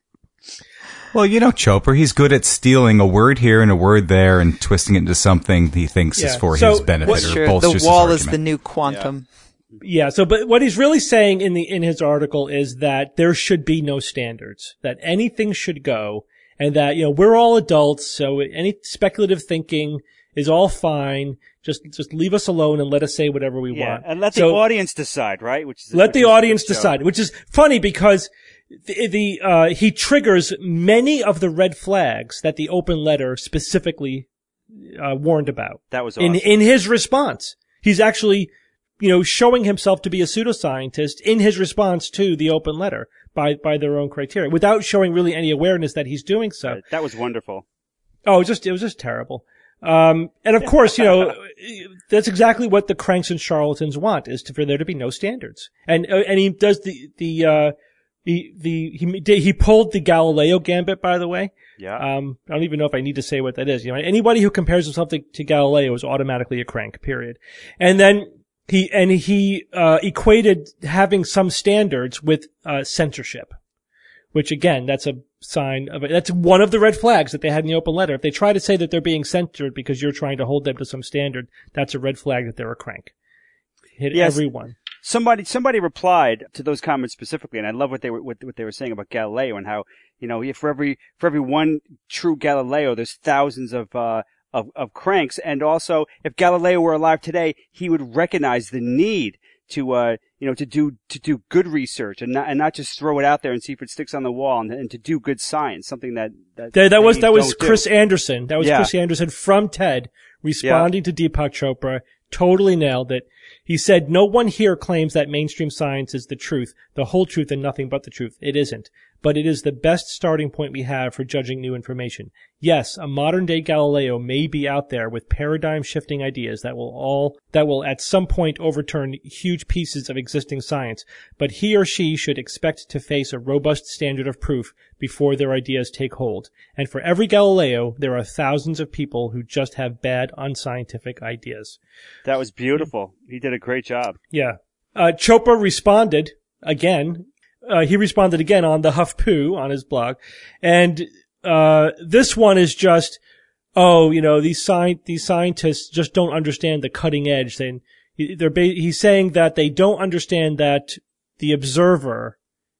Well, you know, Chopra, he's good at stealing a word here and a word there and twisting it into something he thinks Yeah. is for So, his benefit what's or Sure, bolsters the his wall is the argument. new quantum. Yeah, so, but what he's really saying in the, in his article is that there should be no standards, that anything should go, and that, you know, we're all adults, so any speculative thinking is all fine. Just, just leave us alone and let us say whatever we Yeah, want. and let the So- audience decide, right? Which is Let which the is audience show. decide, which is funny because the, the uh, he triggers many of the red flags that the open letter specifically uh, warned about. That was awesome. In in his response, he's actually, you know, showing himself to be a pseudoscientist in his response to the open letter by by their own criteria, without showing really any awareness that he's doing so. Uh, that was wonderful. Oh, it was just, it was just terrible. Um, and of course, you know, that's exactly what the cranks and charlatans want, is to, for there to be no standards. And, uh, and he does the, the, uh, he, the, he, did- he pulled the Galileo gambit, by the way. Yeah. Um, I don't even know if I need to say what that is. You know, anybody who compares himself to, to Galileo is automatically a crank, period. And then he, and he, uh, equated having some standards with, uh, censorship. Which again, that's a sign of it. That's one of the red flags that they had in the open letter. If they try to say that they're being censored because you're trying to hold them to some standard, that's a red flag that they're a crank. Hit Yes. everyone. Somebody, somebody replied to those comments specifically, and I love what they were, what, what they were saying about Galileo and how, you know, if for every, for every one true Galileo, there's thousands of, uh, of, of cranks. And also, if Galileo were alive today, he would recognize the need to, uh, you know, to do, to do good research and not, and not just throw it out there and see if it sticks on the wall, and, and to do good science, something that, that, That, that was, they that was don't do. Chris Anderson. That was Yeah. Chris Anderson from TED responding to Deepak Chopra. Totally nailed it. He said, no one here claims that mainstream science is the truth, the whole truth and nothing but the truth. It isn't. But it is the best starting point we have for judging new information. Yes, a modern day Galileo may be out there with paradigm shifting ideas that will all, that will at some point overturn huge pieces of existing science, but he or she should expect to face a robust standard of proof before their ideas take hold. And for every Galileo, there are thousands of people who just have bad, unscientific ideas. That was beautiful. He did a great job. Yeah. Uh, Chopra responded again. Uh, he responded again on the HuffPo on his blog. And, uh, this one is just, oh, you know, these sci- these scientists just don't understand the cutting edge. They, they're ba- he's saying that they don't understand that the observer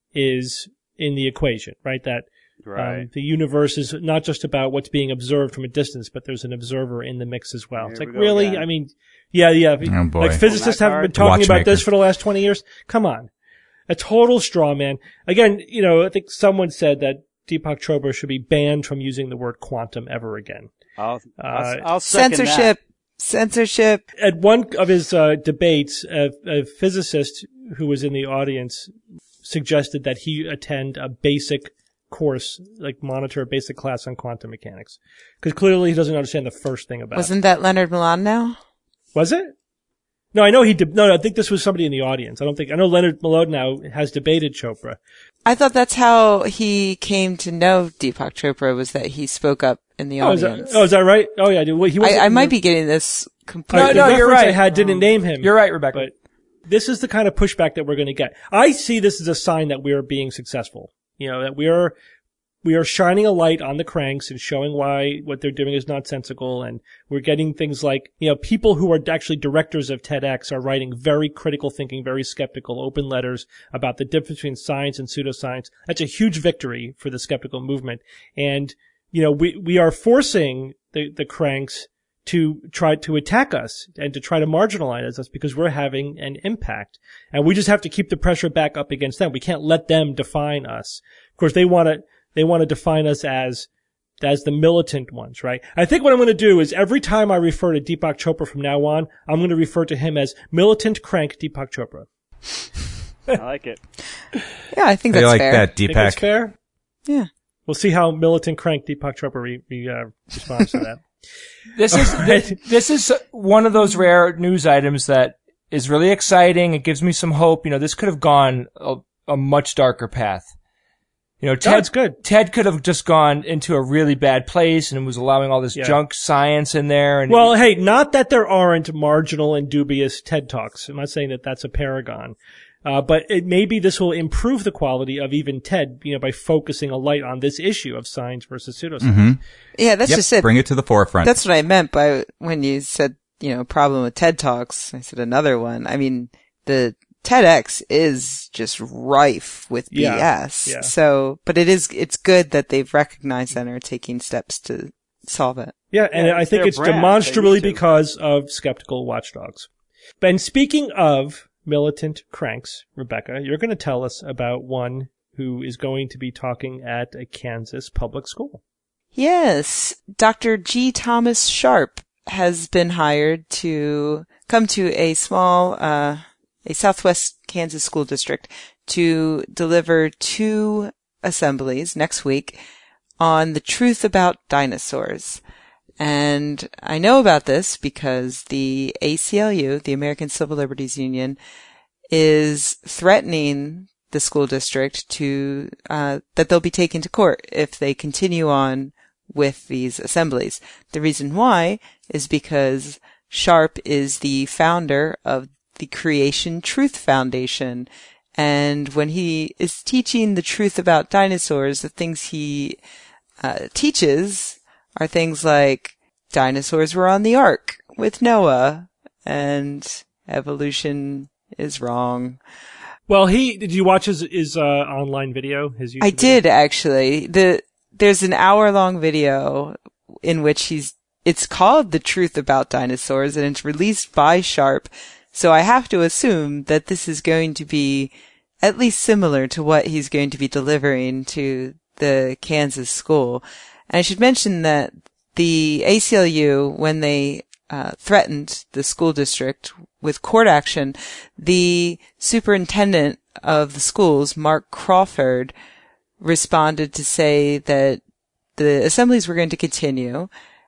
is in the equation, right? That, Right. um, the universe is not just about what's being observed from a distance, but there's an observer in the mix as well. Here It's we like, go really? again. I mean, yeah, yeah. Oh, boy. Like physicists Well, that haven't been card- talking about this Watchmaker. for the last twenty years. Come on. A total straw man. Again, you know, I think someone said that Deepak Chopra should be banned from using the word quantum ever again. I'll, Uh, I'll, I'll second Censorship. Censorship. At one of his uh, debates, a, a physicist who was in the audience suggested that he attend a basic course, like monitor a basic class on quantum mechanics. Because clearly he doesn't understand the first thing about it. Wasn't that Leonard Milan now? Was it? No, I know he did. No, no, I think this was somebody in the audience. I don't think, I know Leonard Malone now has debated Chopra. I thought that's how he came to know Deepak Chopra, was that he spoke up in the Oh, is that, audience. oh, is that right? Oh, yeah. dude, well, he wasn't I, I in might the- be getting this Uh, completely. the no, you're reference I right. had didn't name him. You're right, Rebecca. But this is the kind of pushback that we're going to get. I see this as a sign that we're being successful. You know, that we're we are shining a light on the cranks and showing why what they're doing is nonsensical. And we're getting things like, you know, people who are actually directors of TEDx are writing very critical thinking, very skeptical, open letters about the difference between science and pseudoscience. That's a huge victory for the skeptical movement. And, you know, we, we are forcing the, the cranks to try to attack us and to try to marginalize us because we're having an impact. And we just have to keep the pressure back up against them. We can't let them define us. Of course, they want to, they want to define us as, as the militant ones, right? I think what I'm going to do is every time I refer to Deepak Chopra from now on, I'm going to refer to him as militant crank Deepak Chopra. I like it. Yeah, I think I that's like fair. that, Think that's Deepak. fair? Yeah. We'll see how militant crank Deepak Chopra re, re, uh, responds to that. This is this, this is one of those rare news items that is really exciting. It gives me some hope. You know, this could have gone a, a much darker path. You know, Ted, No, it's good. Ted could have just gone into a really bad place and was allowing all this Yeah. junk science in there. And Well, hey, not that there aren't marginal and dubious TED Talks. I'm not saying that that's a paragon. Uh, but it, maybe this will improve the quality of even TED, you know, by focusing a light on this issue of science versus pseudoscience. Mm-hmm. Yeah, that's Yep, just it. bring it to the forefront. That's what I meant by when you said, you know, problem with TED Talks. I said another one. I mean, the TEDx is just rife with B S. Yeah, yeah. So, but it is, it's good that they've recognized that and are taking steps to solve it. Yeah, and Yeah, I it's think their it's brand. demonstrably They need to. because of skeptical watchdogs. And speaking of militant cranks, Rebecca, you're going to tell us about one who is going to be talking at a Kansas public school. Yes, Doctor G. Thomas Sharp has been hired to come to a small, uh, a Southwest Kansas school district to deliver two assemblies next week on the truth about dinosaurs. And I know about this because the A C L U, the American Civil Liberties Union, is threatening the school district to, uh, that they'll be taken to court if they continue on with these assemblies. The reason why is because Sharp is the founder of the Creation Truth Foundation. And when he is teaching the truth about dinosaurs, the things he uh, teaches are things like dinosaurs were on the ark with Noah and evolution is wrong. Well, he, did you watch his, his, uh, online video? His YouTube I video? did actually. The, there's an hour long video in which he's, it's called The Truth About Dinosaurs and it's released by Sharp. So I have to assume that this is going to be at least similar to what he's going to be delivering to the Kansas school. And I should mention that the A C L U, when they uh, threatened the school district with court action, the superintendent of the schools, Mark Crawford, responded to say that the assemblies were going to continue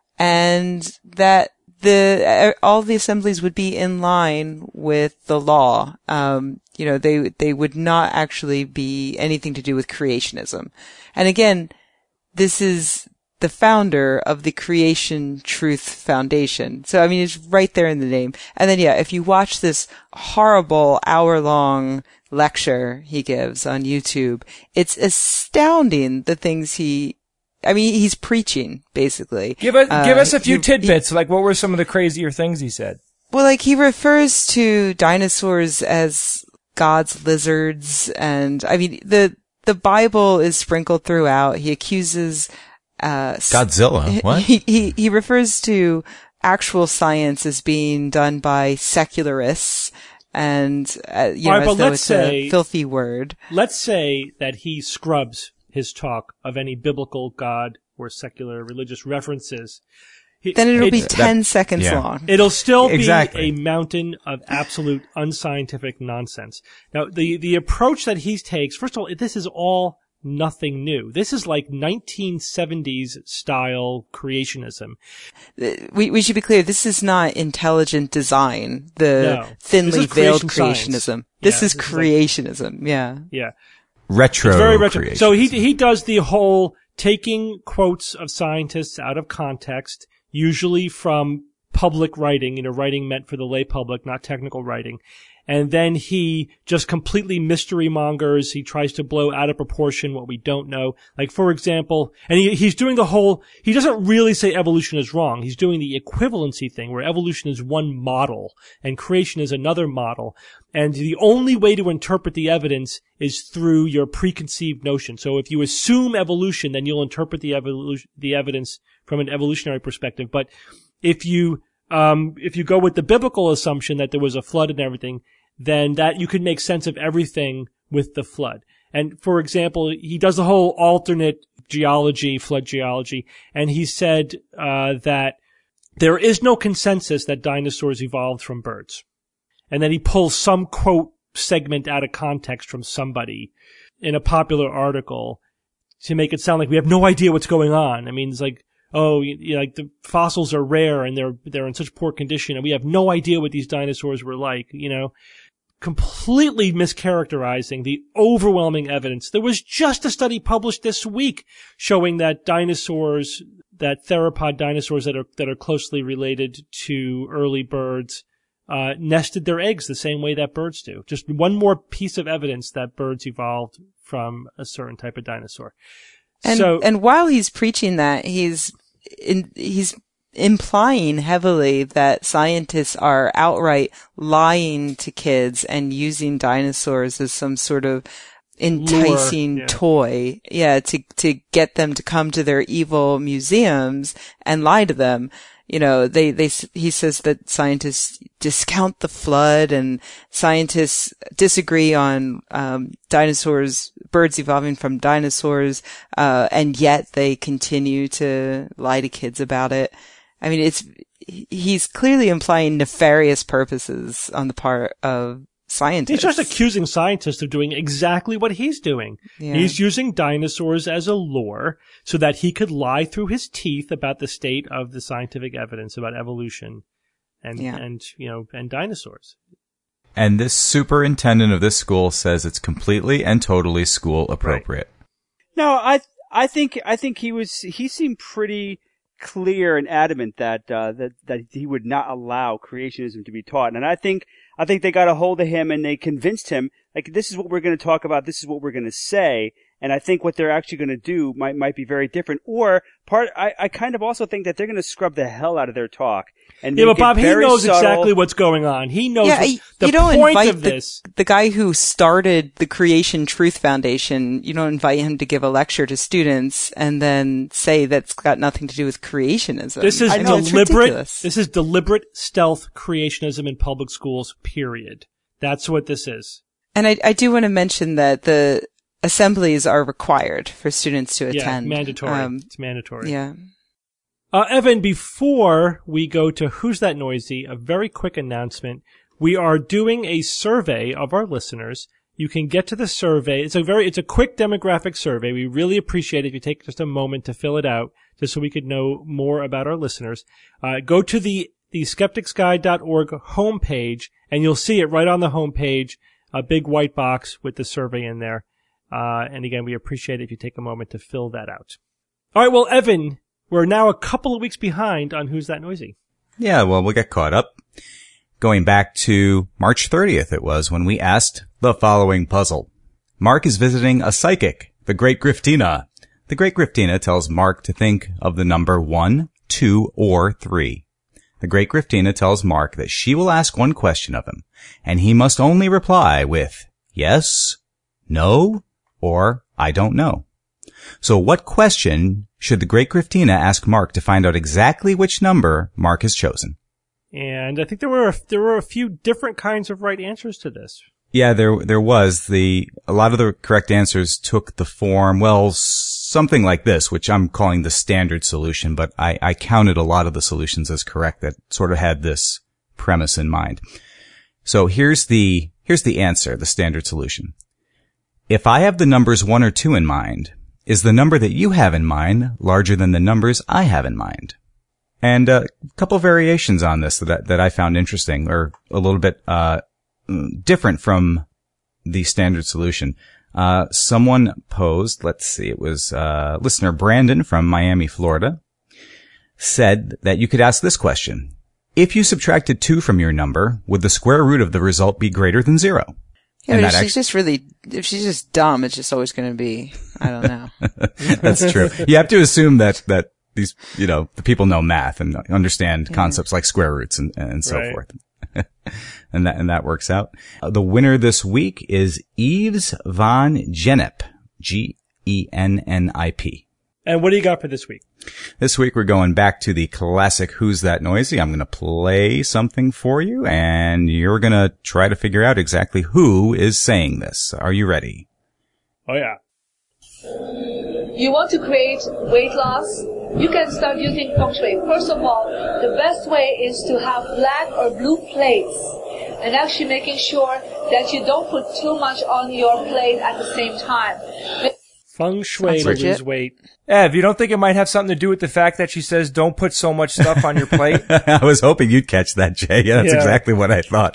and that the all the assemblies would be in line with the law. Um, you know, they they would not actually be anything to do with creationism. And again, this is the founder of the Creation Truth Foundation. So, I mean, it's right there in the name. And then, yeah, if you watch this horrible hour-long lecture he gives on YouTube, it's astounding the things he, I mean, he's preaching, basically. give us Uh, give us a few he- tidbits. Like, what were some of the crazier things he said? Well, like, he refers to dinosaurs as God's lizards, and, I mean, the, the Bible is sprinkled throughout. He accuses, uh, s- Godzilla. What? He, he, he refers to actual science as being done by secularists, and, uh, you All know, right, but as though let's it's say- a filthy word. Let's say that he scrubs his talk of any biblical God or secular religious references. He- Then it'll be it's- ten seconds yeah. long. It'll still be Exactly. a mountain of absolute unscientific nonsense. Now, the, the approach that he takes, first of all, this is all nothing new. This is like nineteen seventies style creationism. We, we should be clear, this is not intelligent design, the No. thinly This is veiled creation science. creationism. Yeah, This is this is like- creationism, yeah. Yeah. Retro. It's very retro. creation. So he he does the whole taking quotes of scientists out of context, usually from public writing, you know, writing meant for the lay public, not technical writing, And then he just completely mystery mongers. He tries to blow out of proportion what we don't know. Like, for example, and he, he's doing the whole, he doesn't really say evolution is wrong. He's doing the equivalency thing where evolution is one model and creation is another model. And the only way to interpret the evidence is through your preconceived notion. So if you assume evolution, then you'll interpret the evolution, the evidence from an evolutionary perspective. But if you Um, if you go with the biblical assumption that there was a flood and everything, then that you could make sense of everything with the flood. And for example, he does the whole alternate geology, flood geology, and he said uh, that there is no consensus that dinosaurs evolved from birds. And then he pulls some quote segment out of context from somebody in a popular article to make it sound like we have no idea what's going on. I mean, it's like, oh, you, you know, like the fossils are rare and they're they're in such poor condition, and we have no idea what these dinosaurs were like. You know, completely mischaracterizing the overwhelming evidence. There was just a study published this week showing that dinosaurs, that theropod dinosaurs that are that are closely related to early birds, uh, nested their eggs the same way that birds do. Just one more piece of evidence that birds evolved from a certain type of dinosaur. And so, and while he's preaching that, he's in, he's implying heavily that scientists are outright lying to kids and using dinosaurs as some sort of enticing lure, yeah. toy, yeah, to to get them to come to their evil museums and lie to them. You know, they they he says that scientists discount the flood, and scientists disagree on um dinosaurs, birds evolving from dinosaurs, uh and yet they continue to lie to kids about it. I mean, it's he's clearly implying nefarious purposes on the part of scientists. He's just accusing scientists of doing exactly what he's doing. Yeah. He's using dinosaurs as a lure so that he could lie through his teeth about the state of the scientific evidence about evolution and, Yeah. and, you know, and dinosaurs. And this superintendent of this school says it's completely and totally school appropriate. No, I I think I think he was he seemed pretty clear and adamant that uh, that that he would not allow creationism to be taught, and I think I think they got a hold of him and they convinced him, like, this is what we're going to talk about, this is what we're going to say, and I think what they're actually going to do might might be very different. Or part, I, I kind of also think that they're going to scrub the hell out of their talk. And Yeah, but Bob, he knows subtle. exactly what's going on. He knows Yeah, what, you the don't point invite of the, this. the guy who started the Creation Truth Foundation. You don't invite him to give a lecture to students and then say that's got nothing to do with creationism. This is I know, it's deliberate. ridiculous. This is deliberate stealth creationism in public schools, period. That's what this is. And I, I do want to mention that the assemblies are required for students to Yeah, attend. mandatory. Um, it's mandatory. yeah. Uh, Evan, before we go to Who's That Noisy, a very quick announcement. We are doing a survey of our listeners. You can get to the survey. It's a very, it's a quick demographic survey. We really appreciate it if you take just a moment to fill it out, just so we could know more about our listeners. Uh, go to the, the skeptics guide dot org homepage, and you'll see it right on the homepage, a big white box with the survey in there. Uh, and again, we appreciate it if you take a moment to fill that out. All right, well, Evan, we're now a couple of weeks behind on Who's That Noisy. Yeah, well, we'll get caught up. Going back to March thirtieth, it was when we asked the following puzzle. Mark is visiting a psychic, the Great Griftina. The Great Griftina tells Mark to think of the number one, two, or three. The Great Griftina tells Mark that she will ask one question of him, and he must only reply with yes, no, or I don't know. So what question should the Great Griftina ask Mark to find out exactly which number Mark has chosen? And I think there were a, there were a few different kinds of right answers to this. Yeah, there there was the a lot of the correct answers took the form, well, something like this, which I'm calling the standard solution, but I, I counted a lot of the solutions as correct that sort of had this premise in mind. So here's the here's the answer, the standard solution. If I have the numbers one or two in mind, is the number that you have in mind larger than the numbers I have in mind? And uh, a couple of variations on this that that I found interesting, or a little bit uh different from the standard solution. Uh someone posed, let's see, it was uh listener Brandon from Miami, Florida, said that you could ask this question. If you subtracted two from your number, would the square root of the result be greater than zero? Yeah, And but if that she's just really, if she's just dumb, it's just always going to be, I don't know. That's true. You have to assume that, that these, you know, the people know math and understand yeah. concepts like square roots and, and so right. forth. and that, and that works out. Uh, the winner this week is Yves van Gennep. G E N N I P. And what do you got for this week? This week we're going back to the classic Who's That Noisy? I'm going to play something for you, and you're going to try to figure out exactly who is saying this. Are you ready? Oh, yeah. You want to create weight loss? You can start using feng shui. First of all, the best way is to have black or blue plates, and actually making sure that you don't put too much on your plate at the same time. Feng shui to lose weight. Ev, you don't think it might have something to do with the fact that she says don't put so much stuff on your plate? I was hoping you'd catch that, Jay. Yeah, that's yeah. exactly what I thought.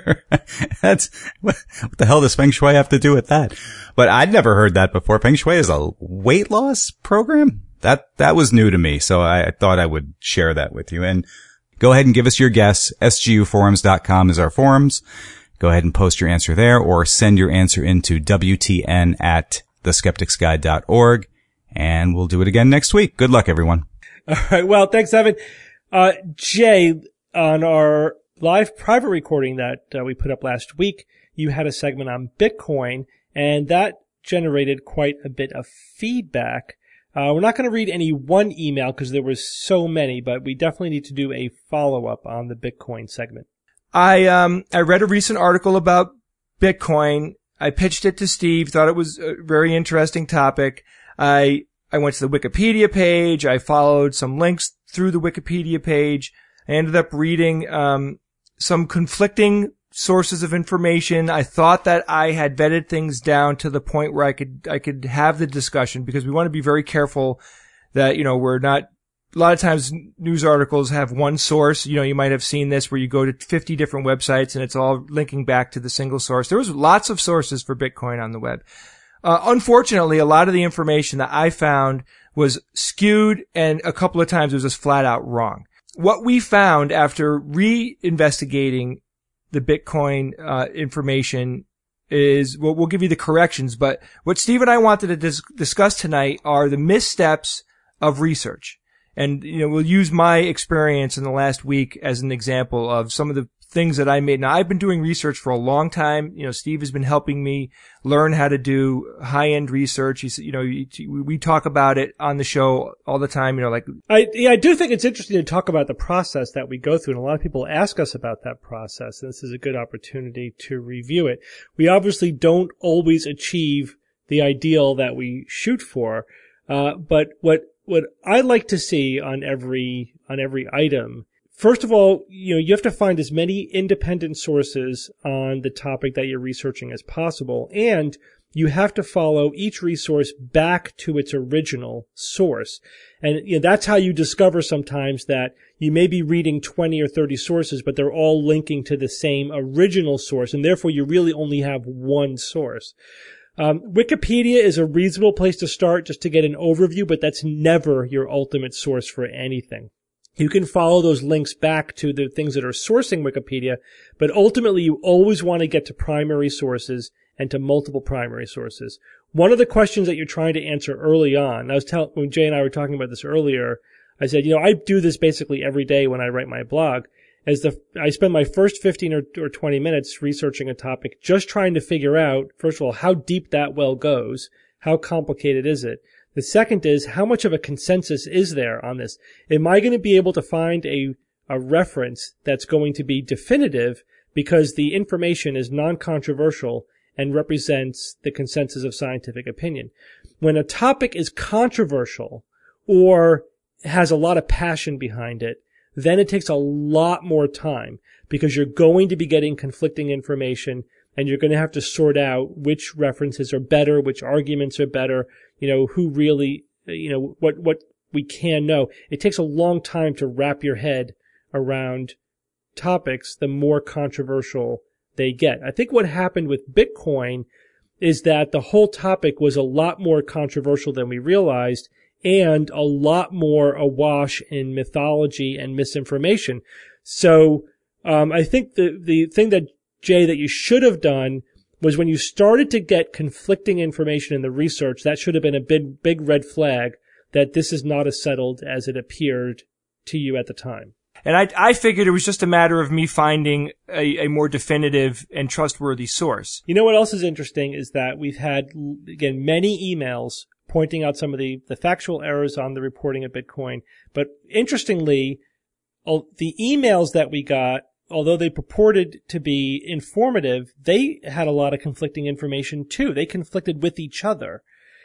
That's what the hell does Feng Shui have to do with that? But I'd never heard that before. Feng Shui is a weight loss program? That that was new to me, so I, I thought I would share that with you. And go ahead and give us your guess. S G U forums dot com is our forums. Go ahead and post your answer there, or send your answer into W T N at the skeptics guide dot org, and we'll do it again next week. Good luck, everyone. All right. Well, thanks, Evan. Uh, Jay, on our live private recording that uh, we put up last week, you had a segment on Bitcoin, and that generated quite a bit of feedback. Uh, we're not going to read any one email because there were so many, but we definitely need to do a follow-up on the Bitcoin segment. I um I read a recent article about Bitcoin. I pitched it to Steve, thought it was a very interesting topic. I, I went to the Wikipedia page. I followed some links through the Wikipedia page. I ended up reading, um, some conflicting sources of information. I thought that I had vetted things down to the point where I could, I could have the discussion, because we want to be very careful that, you know, we're not, a lot of times news articles have one source. You know, you might have seen this where you go to fifty different websites and it's all linking back to the single source. There was lots of sources for Bitcoin on the web. Uh, unfortunately, a lot of the information that I found was skewed, and a couple of times it was just flat out wrong. What we found after re-investigating the Bitcoin uh, information is, well, we'll give you the corrections, but what Steve and I wanted to dis- discuss tonight are the missteps of research. And, you know, we'll use my experience in the last week as an example of some of the things that I made. Now, I've been doing research for a long time. You know, Steve has been helping me learn how to do high-end research. He's, you know, we talk about it on the show all the time, you know, like. I, yeah, I do think it's interesting to talk about the process that we go through. And a lot of people ask us about that process. And this is a good opportunity to review it. We obviously don't always achieve the ideal that we shoot for. Uh, but what, What I like to see on every, on every item, first of all, you know, you have to find as many independent sources on the topic that you're researching as possible. And you have to follow each resource back to its original source. And you know, that's how you discover sometimes that you may be reading twenty or thirty sources, but they're all linking to the same original source. And therefore you really only have one source. Um, Wikipedia is a reasonable place to start just to get an overview, but that's never your ultimate source for anything. You can follow those links back to the things that are sourcing Wikipedia, but ultimately you always want to get to primary sources and to multiple primary sources. One of the questions that you're trying to answer early on, I was telling, when Jay and I were talking about this earlier, I said, you know, I do this basically every day when I write my blog. As the, I spend my first fifteen or, or twenty minutes researching a topic, just trying to figure out, first of all, how deep that well goes, how complicated is it? The second is, how much of a consensus is there on this? Am I going to be able to find a, a reference that's going to be definitive because the information is non-controversial and represents the consensus of scientific opinion? When a topic is controversial or has a lot of passion behind it, then it takes a lot more time because you're going to be getting conflicting information and you're going to have to sort out which references are better, which arguments are better, you know, who really, you know, what, what we can know. It takes a long time to wrap your head around topics, the more controversial they get. I think what happened with Bitcoin is that the whole topic was a lot more controversial than we realized, and a lot more awash in mythology and misinformation. So, um, I think the, the thing that, Jay, that you should have done was when you started to get conflicting information in the research, that should have been a big, big red flag that this is not as settled as it appeared to you at the time. And I, I figured it was just a matter of me finding a, a more definitive and trustworthy source. You know what else is interesting is that we've had, again, many emails pointing out some of the, the factual errors on the reporting of Bitcoin. But interestingly, the emails that we got, although they purported to be informative, they had a lot of conflicting information too. They conflicted with each other.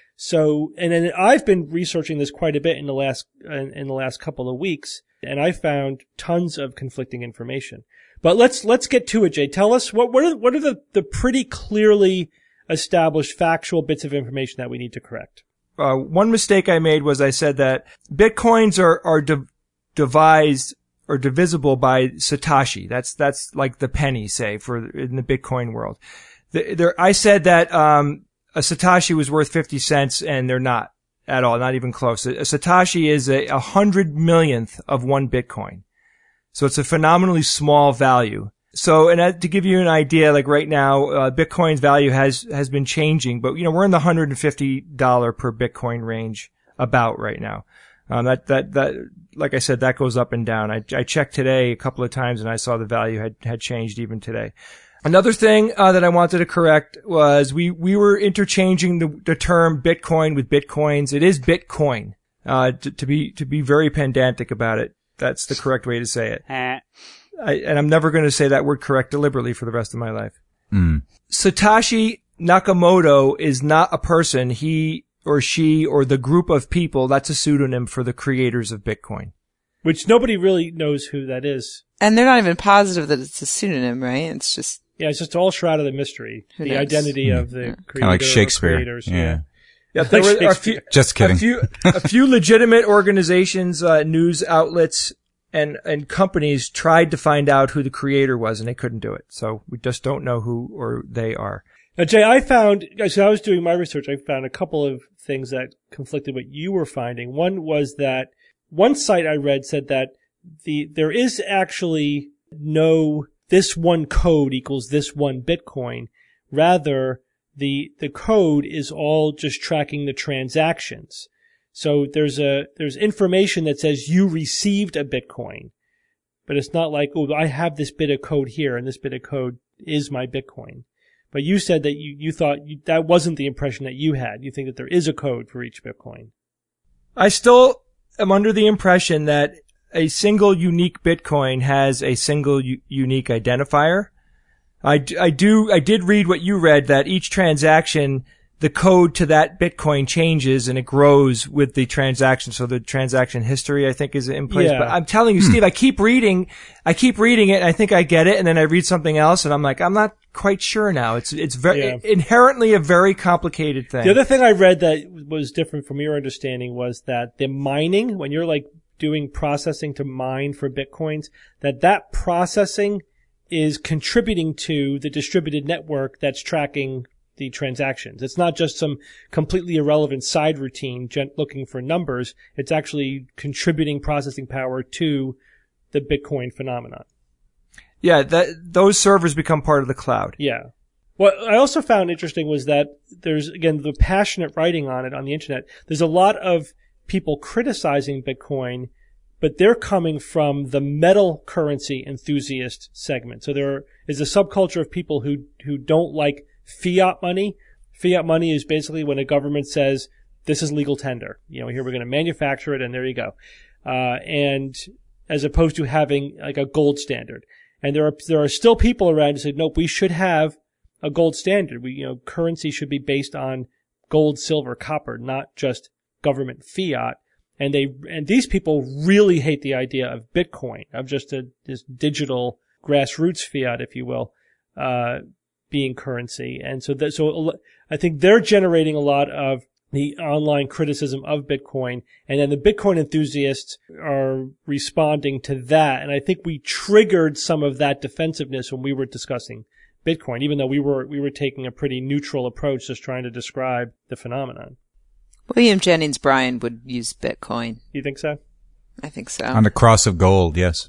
So, and then I've been researching this quite a bit in the last, in, in the last couple of weeks, and I found tons of conflicting information. But let's, let's get to it, Jay. Tell us what, what are, what are the, the pretty clearly established factual bits of information that we need to correct? Uh, one mistake I made was I said that Bitcoins are, are de- devised or divisible by Satoshi. That's, that's like the penny, say, for in the Bitcoin world. The, there, I said that, um, a Satoshi was worth fifty cents, and they're not at all, not even close. A, a Satoshi is a, a hundred millionth of one Bitcoin. So it's a phenomenally small value. So, and uh, to give you an idea, like right now, uh, Bitcoin's value has, has been changing, but, you know, we're in the one hundred fifty dollars per Bitcoin range about right now. Um, that, that, that, like I said, that goes up and down. I, I checked today a couple of times and I saw the value had, had changed even today. Another thing, uh, that I wanted to correct was we, we were interchanging the, the term Bitcoin with Bitcoins. It is Bitcoin. Uh, to, to be, to be very pedantic about it. That's the correct way to say it. I, and I'm never going to say that word correct deliberately for the rest of my life. Mm. Satoshi Nakamoto is not a person. He or she or the group of people, that's a pseudonym for the creators of Bitcoin. Which nobody really knows who that is. And they're not even positive that it's a pseudonym, right? It's just... Yeah, it's just all shrouded in mystery. Who the knows? identity Mm. of the Yeah. creator. Kind of like Shakespeare. Or creators. Yeah. Yeah. Yeah, there Like were a few, Just kidding. A few, a few legitimate organizations, uh, news outlets, and, and companies tried to find out who the creator was, and they couldn't do it. So we just don't know who or they are. Now, Jay, I found, so I was doing my research, I found a couple of things that conflicted what you were finding. One was that one site I read said that the, there is actually no, this one code equals this one Bitcoin. Rather, the, the code is all just tracking the transactions. So there's a, there's information that says you received a Bitcoin, but it's not like, oh, I have this bit of code here and this bit of code is my Bitcoin. But you said that you, you thought you, that wasn't the impression that you had. You think that there is a code for each Bitcoin. I still am under the impression that a single unique Bitcoin has a single u- unique identifier. I, d- I do, I did read what you read, that each transaction, the code to that Bitcoin changes and it grows with the transaction. So the transaction history, I think, is in place. Yeah. But I'm telling you, Steve, I keep reading, I keep reading it and I think I get it. And then I read something else and I'm like, I'm not quite sure now. It's, it's very, Yeah. inherently a very complicated thing. The other thing I read that was different from your understanding was that the mining, when you're like doing processing to mine for Bitcoins, that that processing is contributing to the distributed network that's tracking the transactions. It's not just some completely irrelevant side routine looking for numbers. It's actually contributing processing power to the Bitcoin phenomenon. Yeah, that, those servers become part of the cloud. Yeah. What I also found interesting was that there's, again, the passionate writing on it on the internet. There's a lot of people criticizing Bitcoin, but they're coming from the metal currency enthusiast segment. So there is a subculture of people who, who don't like fiat money. Fiat money is basically when a government says, this is legal tender. You know, here we're going to manufacture it and there you go. Uh, and as opposed to having like a gold standard. And there are, there are still people around who say, nope, we should have a gold standard. We, you know, currency should be based on gold, silver, copper, not just government fiat. And they, and these people really hate the idea of Bitcoin, of just a, this digital grassroots fiat, if you will, uh, being currency. And so that, so I think they're generating a lot of the online criticism of Bitcoin. And then the Bitcoin enthusiasts are responding to that. And I think we triggered some of that defensiveness when we were discussing Bitcoin, even though we were, we were taking a pretty neutral approach, just trying to describe the phenomenon. William Jennings Bryan would use Bitcoin. You think so? I think so. On a cross of gold, yes.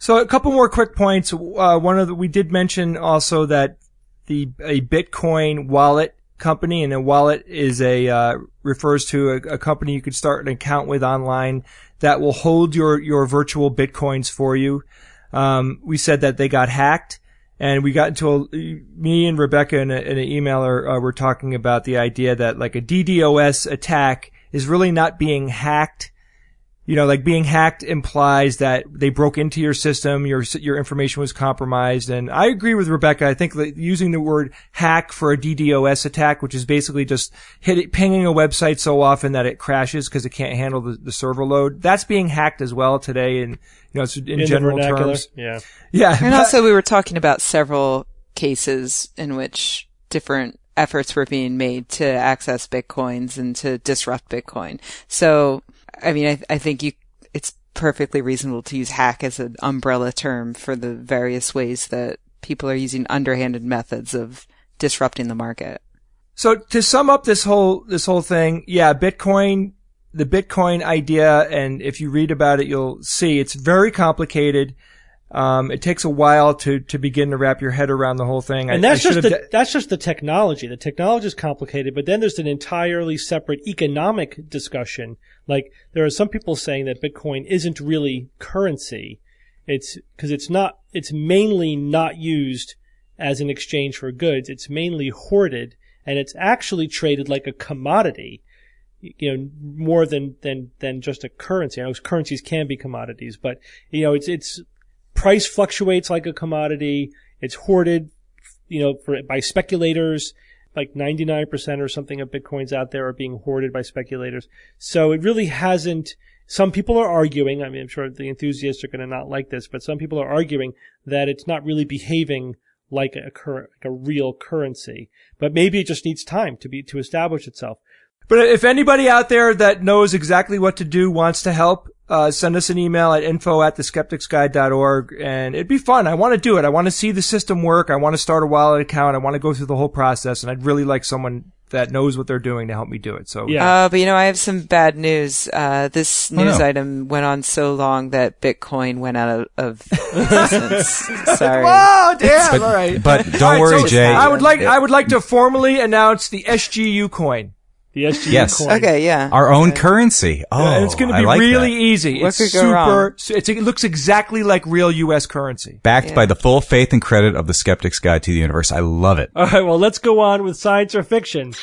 So a couple more quick points. Uh, one of the, we did mention also that the, a Bitcoin wallet company, and a wallet is a, uh, refers to a, a company you could start an account with online that will hold your, your virtual Bitcoins for you. Um, we said that they got hacked, and we got into a, me and Rebecca in, a, in an email are, uh, were talking about the idea that like a DDoS attack is really not being hacked. You know, like being hacked implies that they broke into your system, your your information was compromised, and I agree with Rebecca. I think that using the word hack for a DDoS attack, which is basically just hit it, pinging a website so often that it crashes because it can't handle the, the server load, that's being hacked as well today. And you know, it's in, in general terms, yeah, yeah. And also, we were talking about several cases in which different efforts were being made to access Bitcoins and to disrupt Bitcoin. So, I mean, I, I think you, it's perfectly reasonable to use hack as an umbrella term for the various ways that people are using underhanded methods of disrupting the market. So to sum up this whole, this whole thing, yeah, Bitcoin, the Bitcoin idea, and if you read about it, you'll see it's very complicated. Um, it takes a while to, to begin to wrap your head around the whole thing. And I, that's I just the, de- that's just the technology. The technology is complicated, but then there's an entirely separate economic discussion. Like, there are some people saying that Bitcoin isn't really currency. It's, cause it's not, it's mainly not used as an exchange for goods. It's mainly hoarded, and it's actually traded like a commodity, you know, more than, than, than just a currency. I know currencies can be commodities, but, you know, it's, it's, price fluctuates like a commodity. It's hoarded, you know, for, by speculators. Like ninety-nine percent or something of Bitcoins out there are being hoarded by speculators. So it really hasn't, some people are arguing, I mean, I'm sure the enthusiasts are going to not like this, but some people are arguing that it's not really behaving like a, cur- like a real currency. But maybe it just needs time to be, to establish itself. But if anybody out there that knows exactly what to do wants to help, uh, send us an email at info at the skeptics guide dot org, and it'd be fun. I want to do it. I want to see the system work. I want to start a wallet account. I want to go through the whole process, and I'd really like someone that knows what they're doing to help me do it. So, yeah. Uh, but you know, I have some bad news. Uh, this Oh, news no. item went on so long that Bitcoin went out of, of existence. Sorry. oh damn! But, all right. but don't All right, worry, so Jay. I would like I would like to formally announce the S G U coin. The S G U Yes. coin. Okay, yeah. Our own currency. Oh, and it's going to I be like really that. easy. What It's could go super. wrong? It's, it looks exactly like real U S currency. Backed Yeah. by the full faith and credit of the Skeptic's Guide to the Universe. I love it. All right, well, let's go on with science or fiction.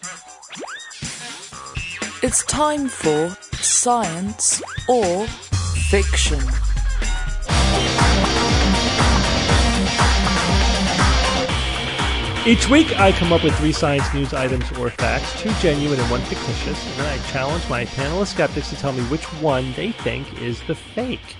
It's time for science or fiction. Each week, I come up with three science news items or facts, two genuine and one fictitious, and then I challenge my panel of skeptics to tell me which one they think is the fake.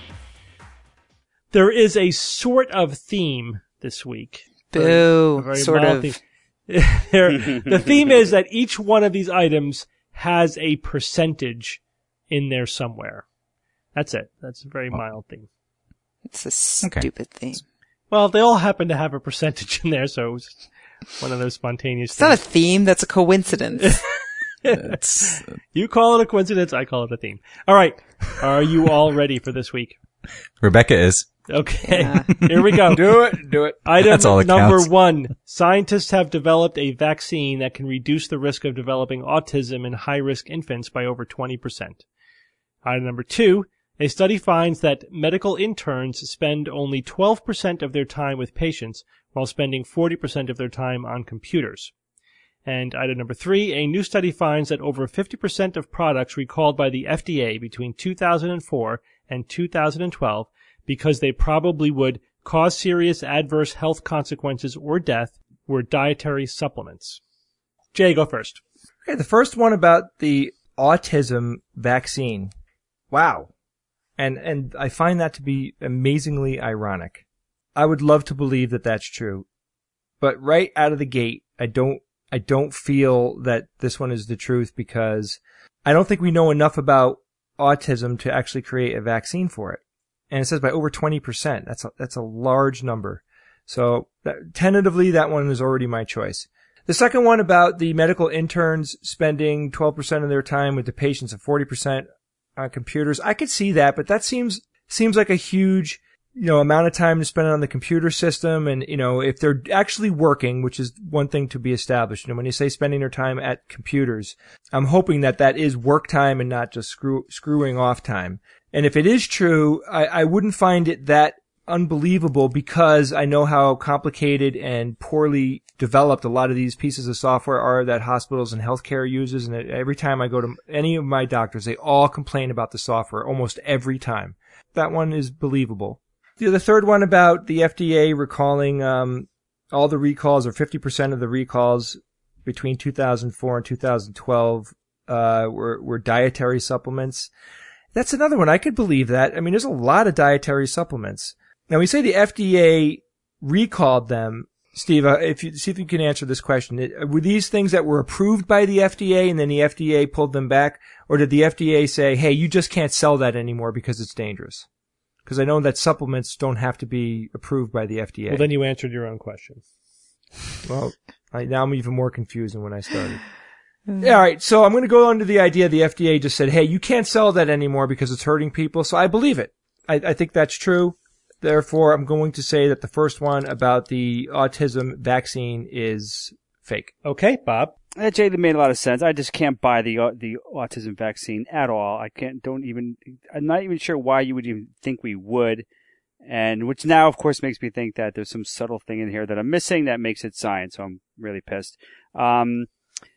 There is a sort of theme this week. Boo. A very Sort mild of. theme. There- the theme is that each one of these items has a percentage in there somewhere. That's it. That's a very mild theme. It's a stupid thing. Well, they all happen to have a percentage in there, so it was one of those spontaneous It's not a things. theme, that's a coincidence. It's, You call it a coincidence, I call it a theme. All right. Are you all ready for this week? Rebecca is. Okay. Yeah. Here we go. Do it. Do it. Item That's all that number counts. one. Scientists have developed a vaccine that can reduce the risk of developing autism in high-risk infants by over twenty percent. Item number two. A study finds that medical interns spend only twelve percent of their time with patients while spending forty percent of their time on computers. And item number three. A new study finds that over fifty percent of products recalled by the F D A between two thousand four and two thousand twelve because they probably would cause serious adverse health consequences or death were dietary supplements. Jay, go first. Okay, the first one about the autism vaccine. Wow. And and I find that to be amazingly ironic. I would love to believe that that's true. But right out of the gate, I don't I don't feel that this one is the truth because I don't think we know enough about autism to actually create a vaccine for it. And it says by over twenty percent. That's a, that's a large number. So that, tentatively, that one is already my choice. The second one about the medical interns spending twelve percent of their time with the patients and forty percent on computers. I could see that, but that seems, seems like a huge you know, amount of time to spend on the computer system and, you know, if they're actually working, which is one thing to be established. You know, when you say spending their time at computers, I'm hoping that that is work time and not just screw, screwing off time. And if it is true, I, I wouldn't find it that unbelievable because I know how complicated and poorly developed a lot of these pieces of software are that hospitals and healthcare uses. And every time I go to any of my doctors, they all complain about the software almost every time. That one is believable. The, the third one about the F D A recalling um, all the recalls or fifty percent of the recalls between two thousand four and two thousand twelve uh, were, were dietary supplements. That's another one. I could believe that. I mean, there's a lot of dietary supplements. Now, we say the F D A recalled them. Steve, uh, if you see if you can answer this question. It, were these things that were approved by the F D A and then the F D A pulled them back? Or did the F D A say, hey, you just can't sell that anymore because it's dangerous? Because I know that supplements don't have to be approved by the F D A. Well, then you answered your own question. Well, I, now I'm even more confused than when I started. All right, so I'm going to go on to the idea the F D A just said, hey, you can't sell that anymore because it's hurting people. So I believe it. I, I think that's true. Therefore, I'm going to say that the first one about the autism vaccine is fake. Okay, Bob. That Jay, that made a lot of sense. I just can't buy the uh, the autism vaccine at all. I can't. Don't even. I'm not even sure why you would even think we would. And which now, of course, makes me think that there's some subtle thing in here that I'm missing that makes it science. So I'm really pissed. Um,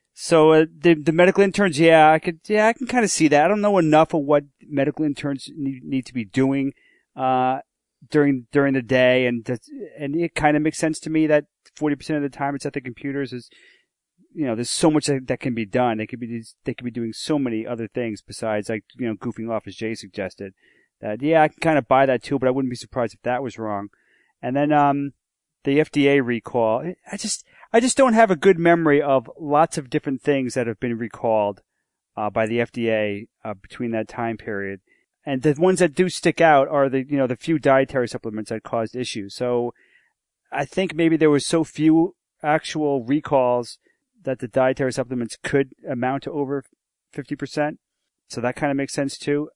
so uh, the the medical interns, yeah, I could. Yeah, I can kind of see that. I don't know enough of what medical interns need, need to be doing uh, during during the day, and and it kind of makes sense to me that forty percent of the time it's at the computers is. You know, there's so much that, that can be done. They could be they could be doing so many other things besides, like, you know, goofing off as Jay suggested. That yeah, I can kind of buy that too, but I wouldn't be surprised if that was wrong. And then um, the F D A recall. I just I just don't have a good memory of lots of different things that have been recalled uh, by the F D A uh, between that time period. And the ones that do stick out are the you know the few dietary supplements that caused issues. So I think maybe there was so few actual recalls that the dietary supplements could amount to over fifty percent. So that kind of makes sense too.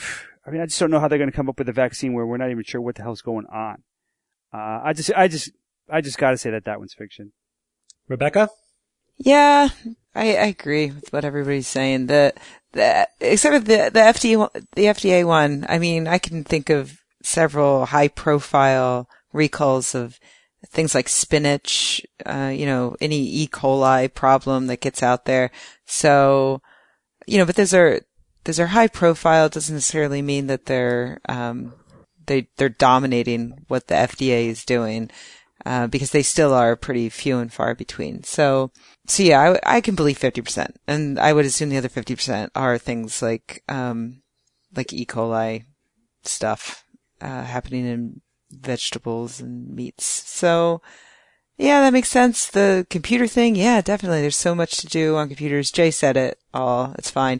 I mean, I just don't know how they're going to come up with a vaccine where we're not even sure what the hell's going on. Uh, I just, I just, I just got to say that that one's fiction. Rebecca? Yeah, I, I agree with what everybody's saying. The, the, except for the, the F D A, the F D A one, I mean, I can think of several high profile recalls of things like spinach, uh, you know, any E. coli problem that gets out there. So, you know, but those are, those are high profile. It doesn't necessarily mean that they're, um, they, they're dominating what the F D A is doing, uh, because they still are pretty few and far between. So, so yeah, I, I can believe fifty percent. And I would assume the other fifty percent are things like, um, like E. coli stuff, uh, happening in vegetables and meats. So yeah, that makes sense. The computer thing, yeah, definitely. There's so much to do on computers. Jay said it all. It's fine.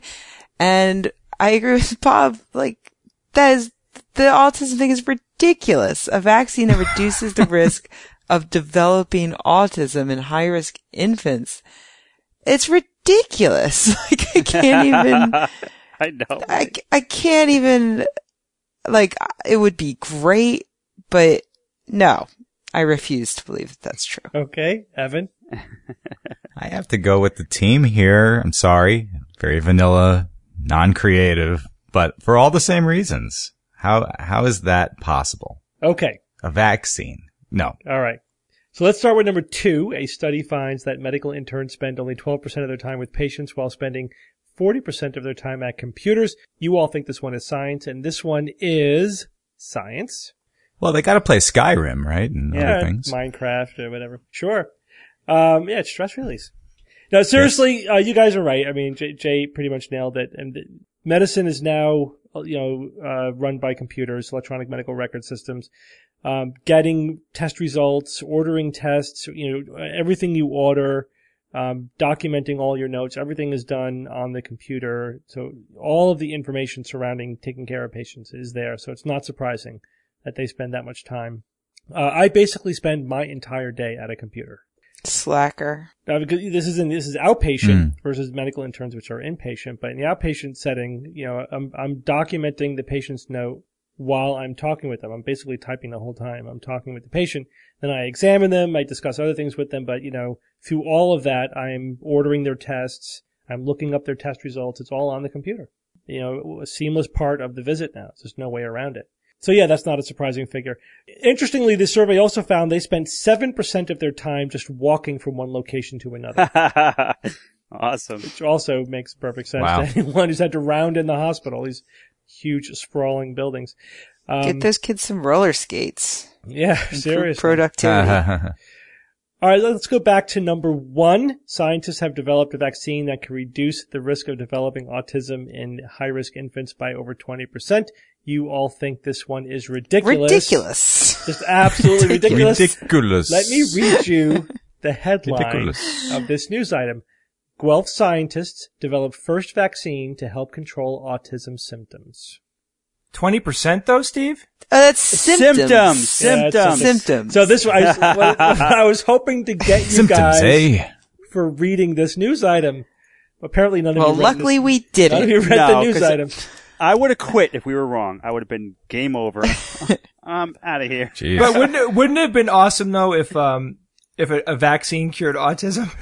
And I agree with Bob. Like, that is, the autism thing is ridiculous. A vaccine that reduces the risk of developing autism in high risk infants. It's ridiculous. Like, I can't even, I know. I, I can't even, like, it would be great. But no, I refuse to believe that that's true. Okay, Evan? I have to go with the team here. I'm sorry. Very vanilla, non-creative, but for all the same reasons. How how is that possible? Okay. A vaccine. No. All right. So let's start with number two. A study finds that medical interns spend only twelve percent of their time with patients while spending forty percent of their time at computers. You all think this one is science, and this one is science. Well, they got to play Skyrim, right? And yeah, other things. Minecraft or whatever. Sure. Um, yeah, it's stress release. Now, seriously, yes. uh, you guys are right. I mean, Jay, Jay pretty much nailed it. And the, medicine is now, you know, uh, run by computers, electronic medical record systems. Um, getting test results, ordering tests, you know, everything you order, um, documenting all your notes, everything is done on the computer. So all of the information surrounding taking care of patients is there. So it's not surprising that they spend that much time. Uh, I basically spend my entire day at a computer. Slacker. Uh, because this is in, this is outpatient Mm. versus medical interns, which are inpatient. But in the outpatient setting, you know, I'm, I'm documenting the patient's note while I'm talking with them. I'm basically typing the whole time. I'm talking with the patient. Then I examine them. I discuss other things with them. But, you know, through all of that, I'm ordering their tests. I'm looking up their test results. It's all on the computer. You know, a seamless part of the visit now. There's no way around it. So yeah, that's not a surprising figure. Interestingly, this survey also found they spent seven percent of their time just walking from one location to another. Awesome. Which also makes perfect sense Wow. to anyone who's had to round in the hospital, these huge sprawling buildings. Um, Get those kids some roller skates. yeah, Improve seriously. productivity. All right, let's go back to number one. Scientists have developed a vaccine that can reduce the risk of developing autism in high-risk infants by over twenty percent. You all think this one is ridiculous. Ridiculous. Just absolutely ridiculous. Ridiculous. Let me read you the headline Ridiculous. of this news item. Guelph scientists develop first vaccine to help control autism symptoms. twenty percent though, Steve? Oh, that's symptoms. Symptoms. Yeah, it's Symptoms. Symptoms. So this, I, I was hoping to get you Symptoms, guys eh? for reading this news item. Apparently none of Well, you read luckily this. we None of didn't. you read No, the news 'cause- item. I would have quit if we were wrong. I would have been game over. I'm out of here. Jeez. But wouldn't it, wouldn't it have been awesome though if um if a, a vaccine cured autism?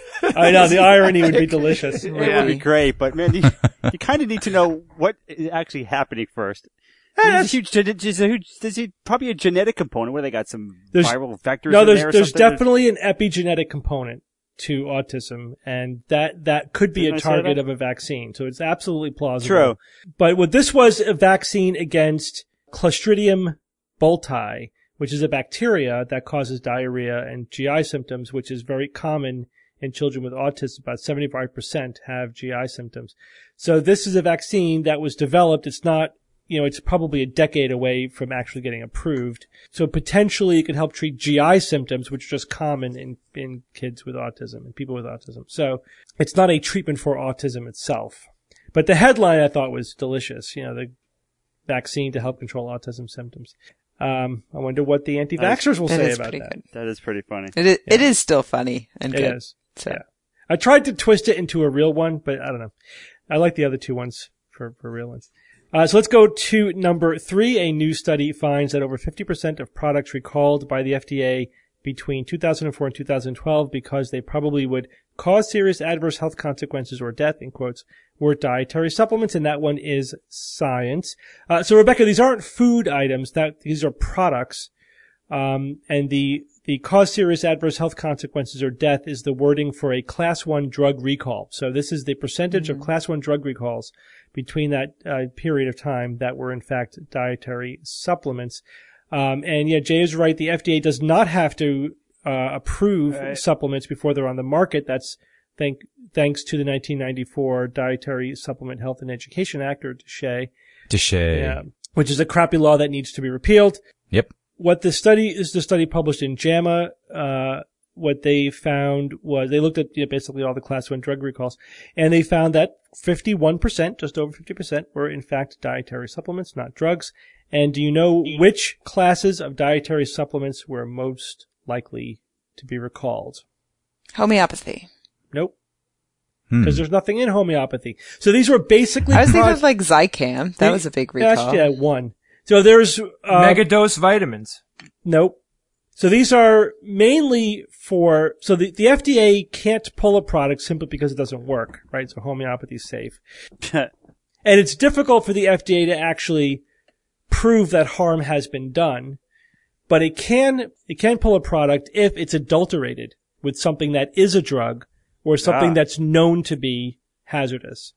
I know, the irony would be delicious. It would be great, but man, you, you kind of need to know what is actually happening first. There's a huge, there's a huge, there's a, probably a genetic component where they got some There's- viral vectors No, in there's there or there's something. definitely an epigenetic component to autism, and that that could be Didn't a I say target that? of a vaccine. So it's absolutely plausible. True. But what this was a vaccine against Clostridium bolti, which is a bacteria that causes diarrhea and G I symptoms, which is very common in children with autism. About seventy-five percent have G I symptoms. So this is a vaccine that was developed. It's not, you know, it's probably a decade away from actually getting approved. So potentially it could help treat G I symptoms, which are just common in, in kids with autism and people with autism. So it's not a treatment for autism itself. But the headline I thought was delicious. You know, the vaccine to help control autism symptoms. Um, I wonder what the anti-vaxxers will That say is about pretty that. good. That is pretty funny. It is, it Yeah. is still funny and It good. is. So. Yeah. I tried to twist it into a real one, but I don't know. I like the other two ones for, for real ones. Uh, so let's go to number three. A new study finds that over fifty percent of products recalled by the F D A between two thousand four and two thousand twelve because they probably would cause serious adverse health consequences or death, in quotes, were dietary supplements, and that one is science. Uh, so Rebecca, these aren't food items. That these are products. Um, and the, the cause serious adverse health consequences or death is the wording for a class one drug recall. So this is the percentage Mm-hmm. of class one drug recalls between that uh, period of time that were in fact dietary supplements. Um, and yeah, Jay is right. The F D A does not have to uh, approve Right. supplements before they're on the market. That's thank, thanks to the nineteen ninety-four Dietary Supplement Health and Education Act, or D S H E. Touché. Yeah, which is a crappy law that needs to be repealed. Yep. What the study is, the study published in JAMA, uh, what they found was they looked at, you know, basically all the class one drug recalls, and they found that fifty-one percent, just over fifty percent, were in fact dietary supplements, not drugs. And do you know which classes of dietary supplements were most likely to be recalled? Homeopathy. Nope. Hmm. Because there's nothing in homeopathy. So these were basically I was thinking pro- of like Zicam. That was a big Yeah, recall. that's- yeah, one. So there's uh, Megadose vitamins. Nope. So these are mainly for, so the, the F D A can't pull a product simply because it doesn't work, right? So homeopathy is safe. And it's difficult for the F D A to actually prove that harm has been done, but it can, it can pull a product if it's adulterated with something that is a drug or something Ah. that's known to be hazardous.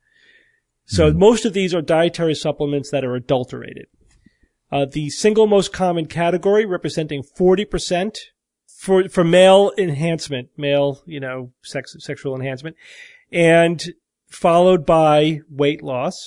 So most of these are dietary supplements that are adulterated. Uh, the single most common category, representing forty percent for, for male enhancement, male, you know, sex, sexual enhancement, and followed by weight loss.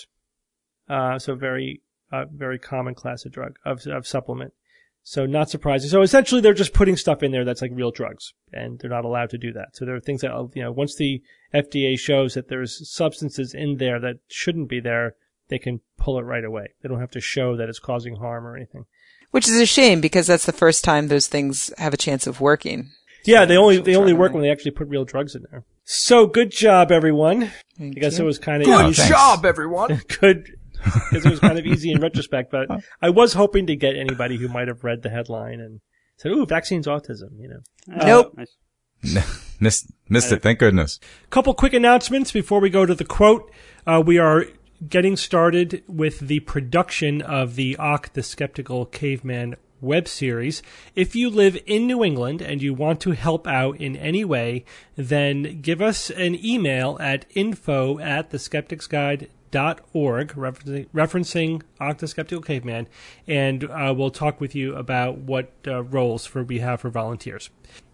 Uh, so very, uh, very common class of drug, of, of supplement. So not surprising. So essentially they're just putting stuff in there that's like real drugs, and they're not allowed to do that. So there are things that, you know, once the F D A shows that there's substances in there that shouldn't be there, they can pull it right away. They don't have to show that it's causing harm or anything. Which is a shame because that's the first time those things have a chance of working. Yeah, they only, they only try work them. when they actually put real drugs in there. So good job, everyone. Thank I guess you. it was kind of Good thanks. job, everyone. good, because it was kind of easy in retrospect. But I was hoping to get anybody who might have read the headline and said, "Ooh, vaccines, autism," you know. Nope. Uh, nice. missed missed it. Thank goodness. Couple quick announcements before we go to the quote. Uh, we are getting started with the production of the Ankh the Skeptical Caveman web series. If you live in New England and you want to help out in any way, then give us an email at info at the skeptics guide dot org, referencing, referencing Ankh the Skeptical Caveman, and uh, we'll talk with you about what uh, roles for we have for volunteers.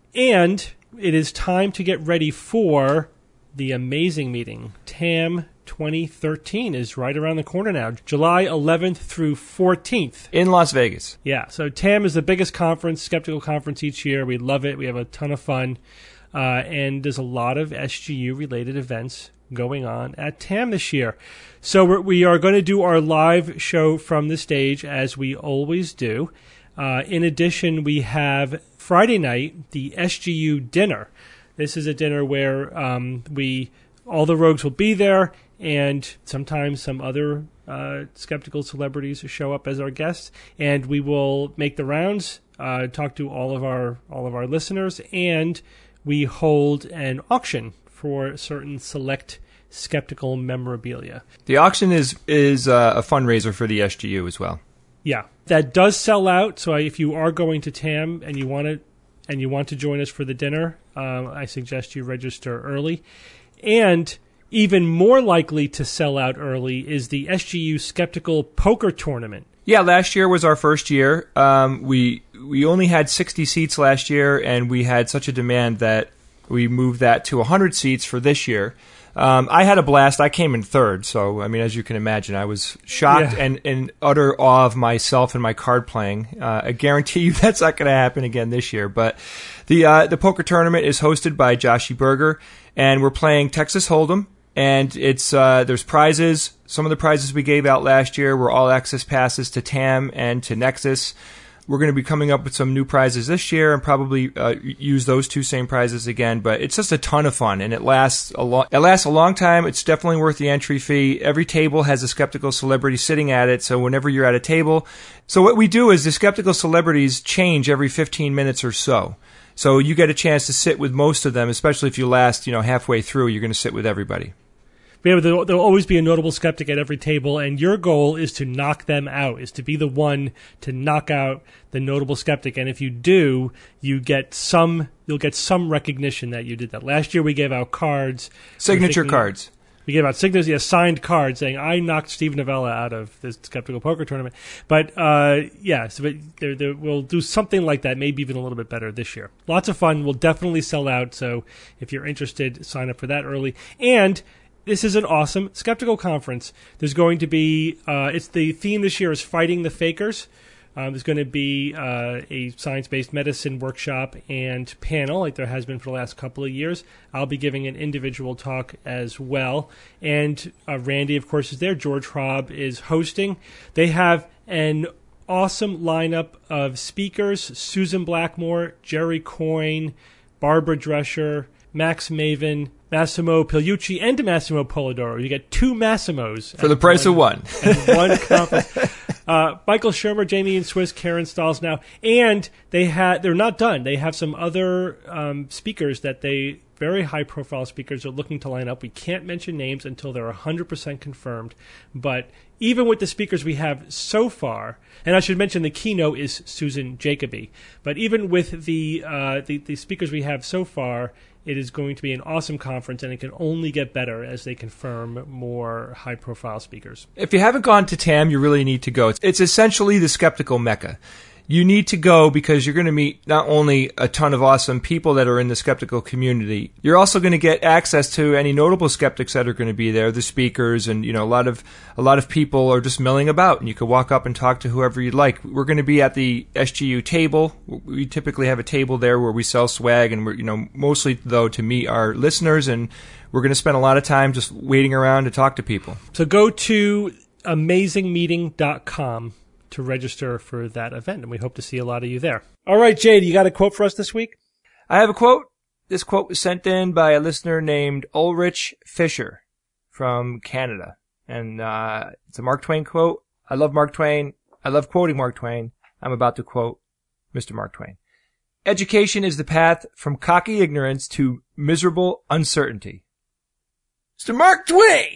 And it is time to get ready for the amazing meeting. TAM twenty thirteen is right around the corner now, July eleventh through fourteenth. In Las Vegas. Yeah, so TAM is the biggest conference, skeptical conference each year. We love it. We have a ton of fun. Uh, and there's a lot of S G U-related events going on at TAM this year. So we're, we are going to do our live show from the stage, as we always do. Uh, in addition, we have Friday night, the S G U dinner. This is a dinner where um, we all the rogues will be there, and sometimes some other uh, skeptical celebrities show up as our guests, and we will make the rounds, uh, talk to all of our all of our listeners, and we hold an auction for certain select skeptical memorabilia. The auction is is uh, a fundraiser for the S G U as well. Yeah, that does sell out. So if you are going to TAM and you want to and you want to join us for the dinner, uh, I suggest you register early. And even more likely to sell out early is the S G U Skeptical Poker Tournament. Yeah, last year was our first year. Um, we we only had sixty seats last year, and we had such a demand that we moved that to one hundred seats for this year. Um, I had a blast. I came in third, so, I mean, as you can imagine, I was shocked Yeah. and in utter awe of myself and my card playing. Uh, I guarantee you that's not going to happen again this year. But the uh, the poker tournament is hosted by Joshy Berger, and we're playing Texas Hold'em. And it's uh, there's prizes. Some of the prizes we gave out last year were all access passes to TAM and to Nexus. We're going to be coming up with some new prizes this year and probably uh, use those two same prizes again. But it's just a ton of fun, and it lasts a long. It lasts a long time. It's definitely worth the entry fee. Every table has a skeptical celebrity sitting at it, so whenever you're at a table, so what we do is the skeptical celebrities change every fifteen minutes or so. So you get a chance to sit with most of them, especially if you last, you know, halfway through. You're going to sit with everybody. Yeah, there'll, there'll always be a notable skeptic at every table, and your goal is to knock them out, is to be the one to knock out the notable skeptic. And if you do, you get some, you'll get some recognition that you did that. Last year we gave out cards. Signature thinking, cards. We gave out signatures, yeah, signed cards saying, I knocked Steve Novella out of this Skeptical Poker Tournament. But, uh, yeah, so but there, there, we'll do something like that, maybe even a little bit better this year. Lots of fun. We'll definitely sell out. So if you're interested, sign up for that early. And this is an awesome skeptical conference. There's going to be, uh, it's the theme this year is Fighting the Fakers. Um, there's going to be uh, a science-based medicine workshop and panel, like there has been for the last couple of years. I'll be giving an individual talk as well. And uh, Randy, of course, is there. George Hrobb is hosting. They have an awesome lineup of speakers: Susan Blackmore, Jerry Coyne, Barbara Drescher, Max Maven, Massimo Pigliucci, and Massimo Polidoro. You get two Massimos For the price one, of one. and one conference. Uh, Michael Shermer, Jamie and Swiss, Karen Stalls now, and they had they're not done. They have some other um, speakers that they very high profile speakers are looking to line up. We can't mention names until they're one hundred percent confirmed. But even with the speakers we have so far, and I should mention the keynote is Susan Jacoby. But even with the uh, the, the speakers we have so far, it is going to be an awesome conference, and it can only get better as they confirm more high-profile speakers. If you haven't gone to TAM, you really need to go. It's essentially the skeptical mecca. You need to go because you're going to meet not only a ton of awesome people that are in the skeptical community, you're also going to get access to any notable skeptics that are going to be there, the speakers, and you know a lot of a lot of people are just milling about, and you can walk up and talk to whoever you'd like. We're going to be at the S G U table. We typically have a table there where we sell swag, and we're you know mostly though to meet our listeners, and we're going to spend a lot of time just waiting around to talk to people. So go to amazing meeting dot com to register for that event, and we hope to see a lot of you there. All right, Jade, you got a quote for us this week? I have a quote. This quote was sent in by a listener named Ulrich Fisher from Canada. And uh, it's a Mark Twain quote. I love Mark Twain. I love quoting Mark Twain. I'm about to quote Mister Mark Twain. Education is the path from cocky ignorance to miserable uncertainty. Mister Mark Twain!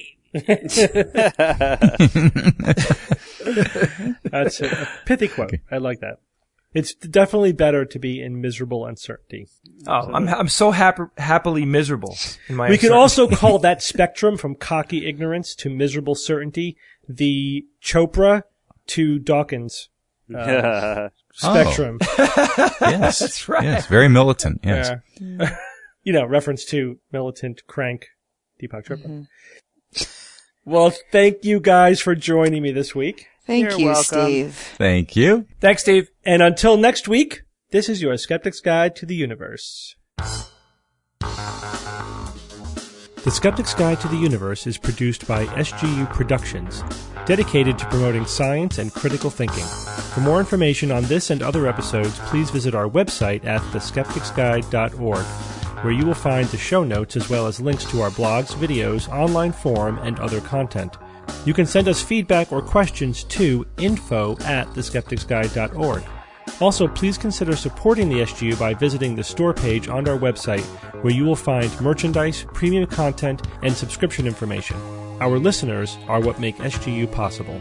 That's a pithy quote. I like that. It's definitely better to be in miserable uncertainty. Oh, I'm I'm so happy, happily miserable in my We can uncertainty. also call that spectrum from cocky ignorance to miserable certainty the Chopra to Dawkins uh, spectrum. Yes. That's right. Yes. Very militant. Yes. Yeah. You know, reference to militant crank Deepak Chopra. Mm-hmm. Well, thank you guys for joining me this week. Thank You're you, welcome. Steve. Thank you. Thanks, Steve. And until next week, this is your Skeptic's Guide to the Universe. The Skeptic's Guide to the Universe is produced by S G U Productions, dedicated to promoting science and critical thinking. For more information on this and other episodes, please visit our website at the skeptics guide dot org, where you will find the show notes as well as links to our blogs, videos, online forum, and other content. You can send us feedback or questions to info at the skeptics guide dot org. Also, please consider supporting the S G U by visiting the store page on our website, where you will find merchandise, premium content, and subscription information. Our listeners are what make S G U possible.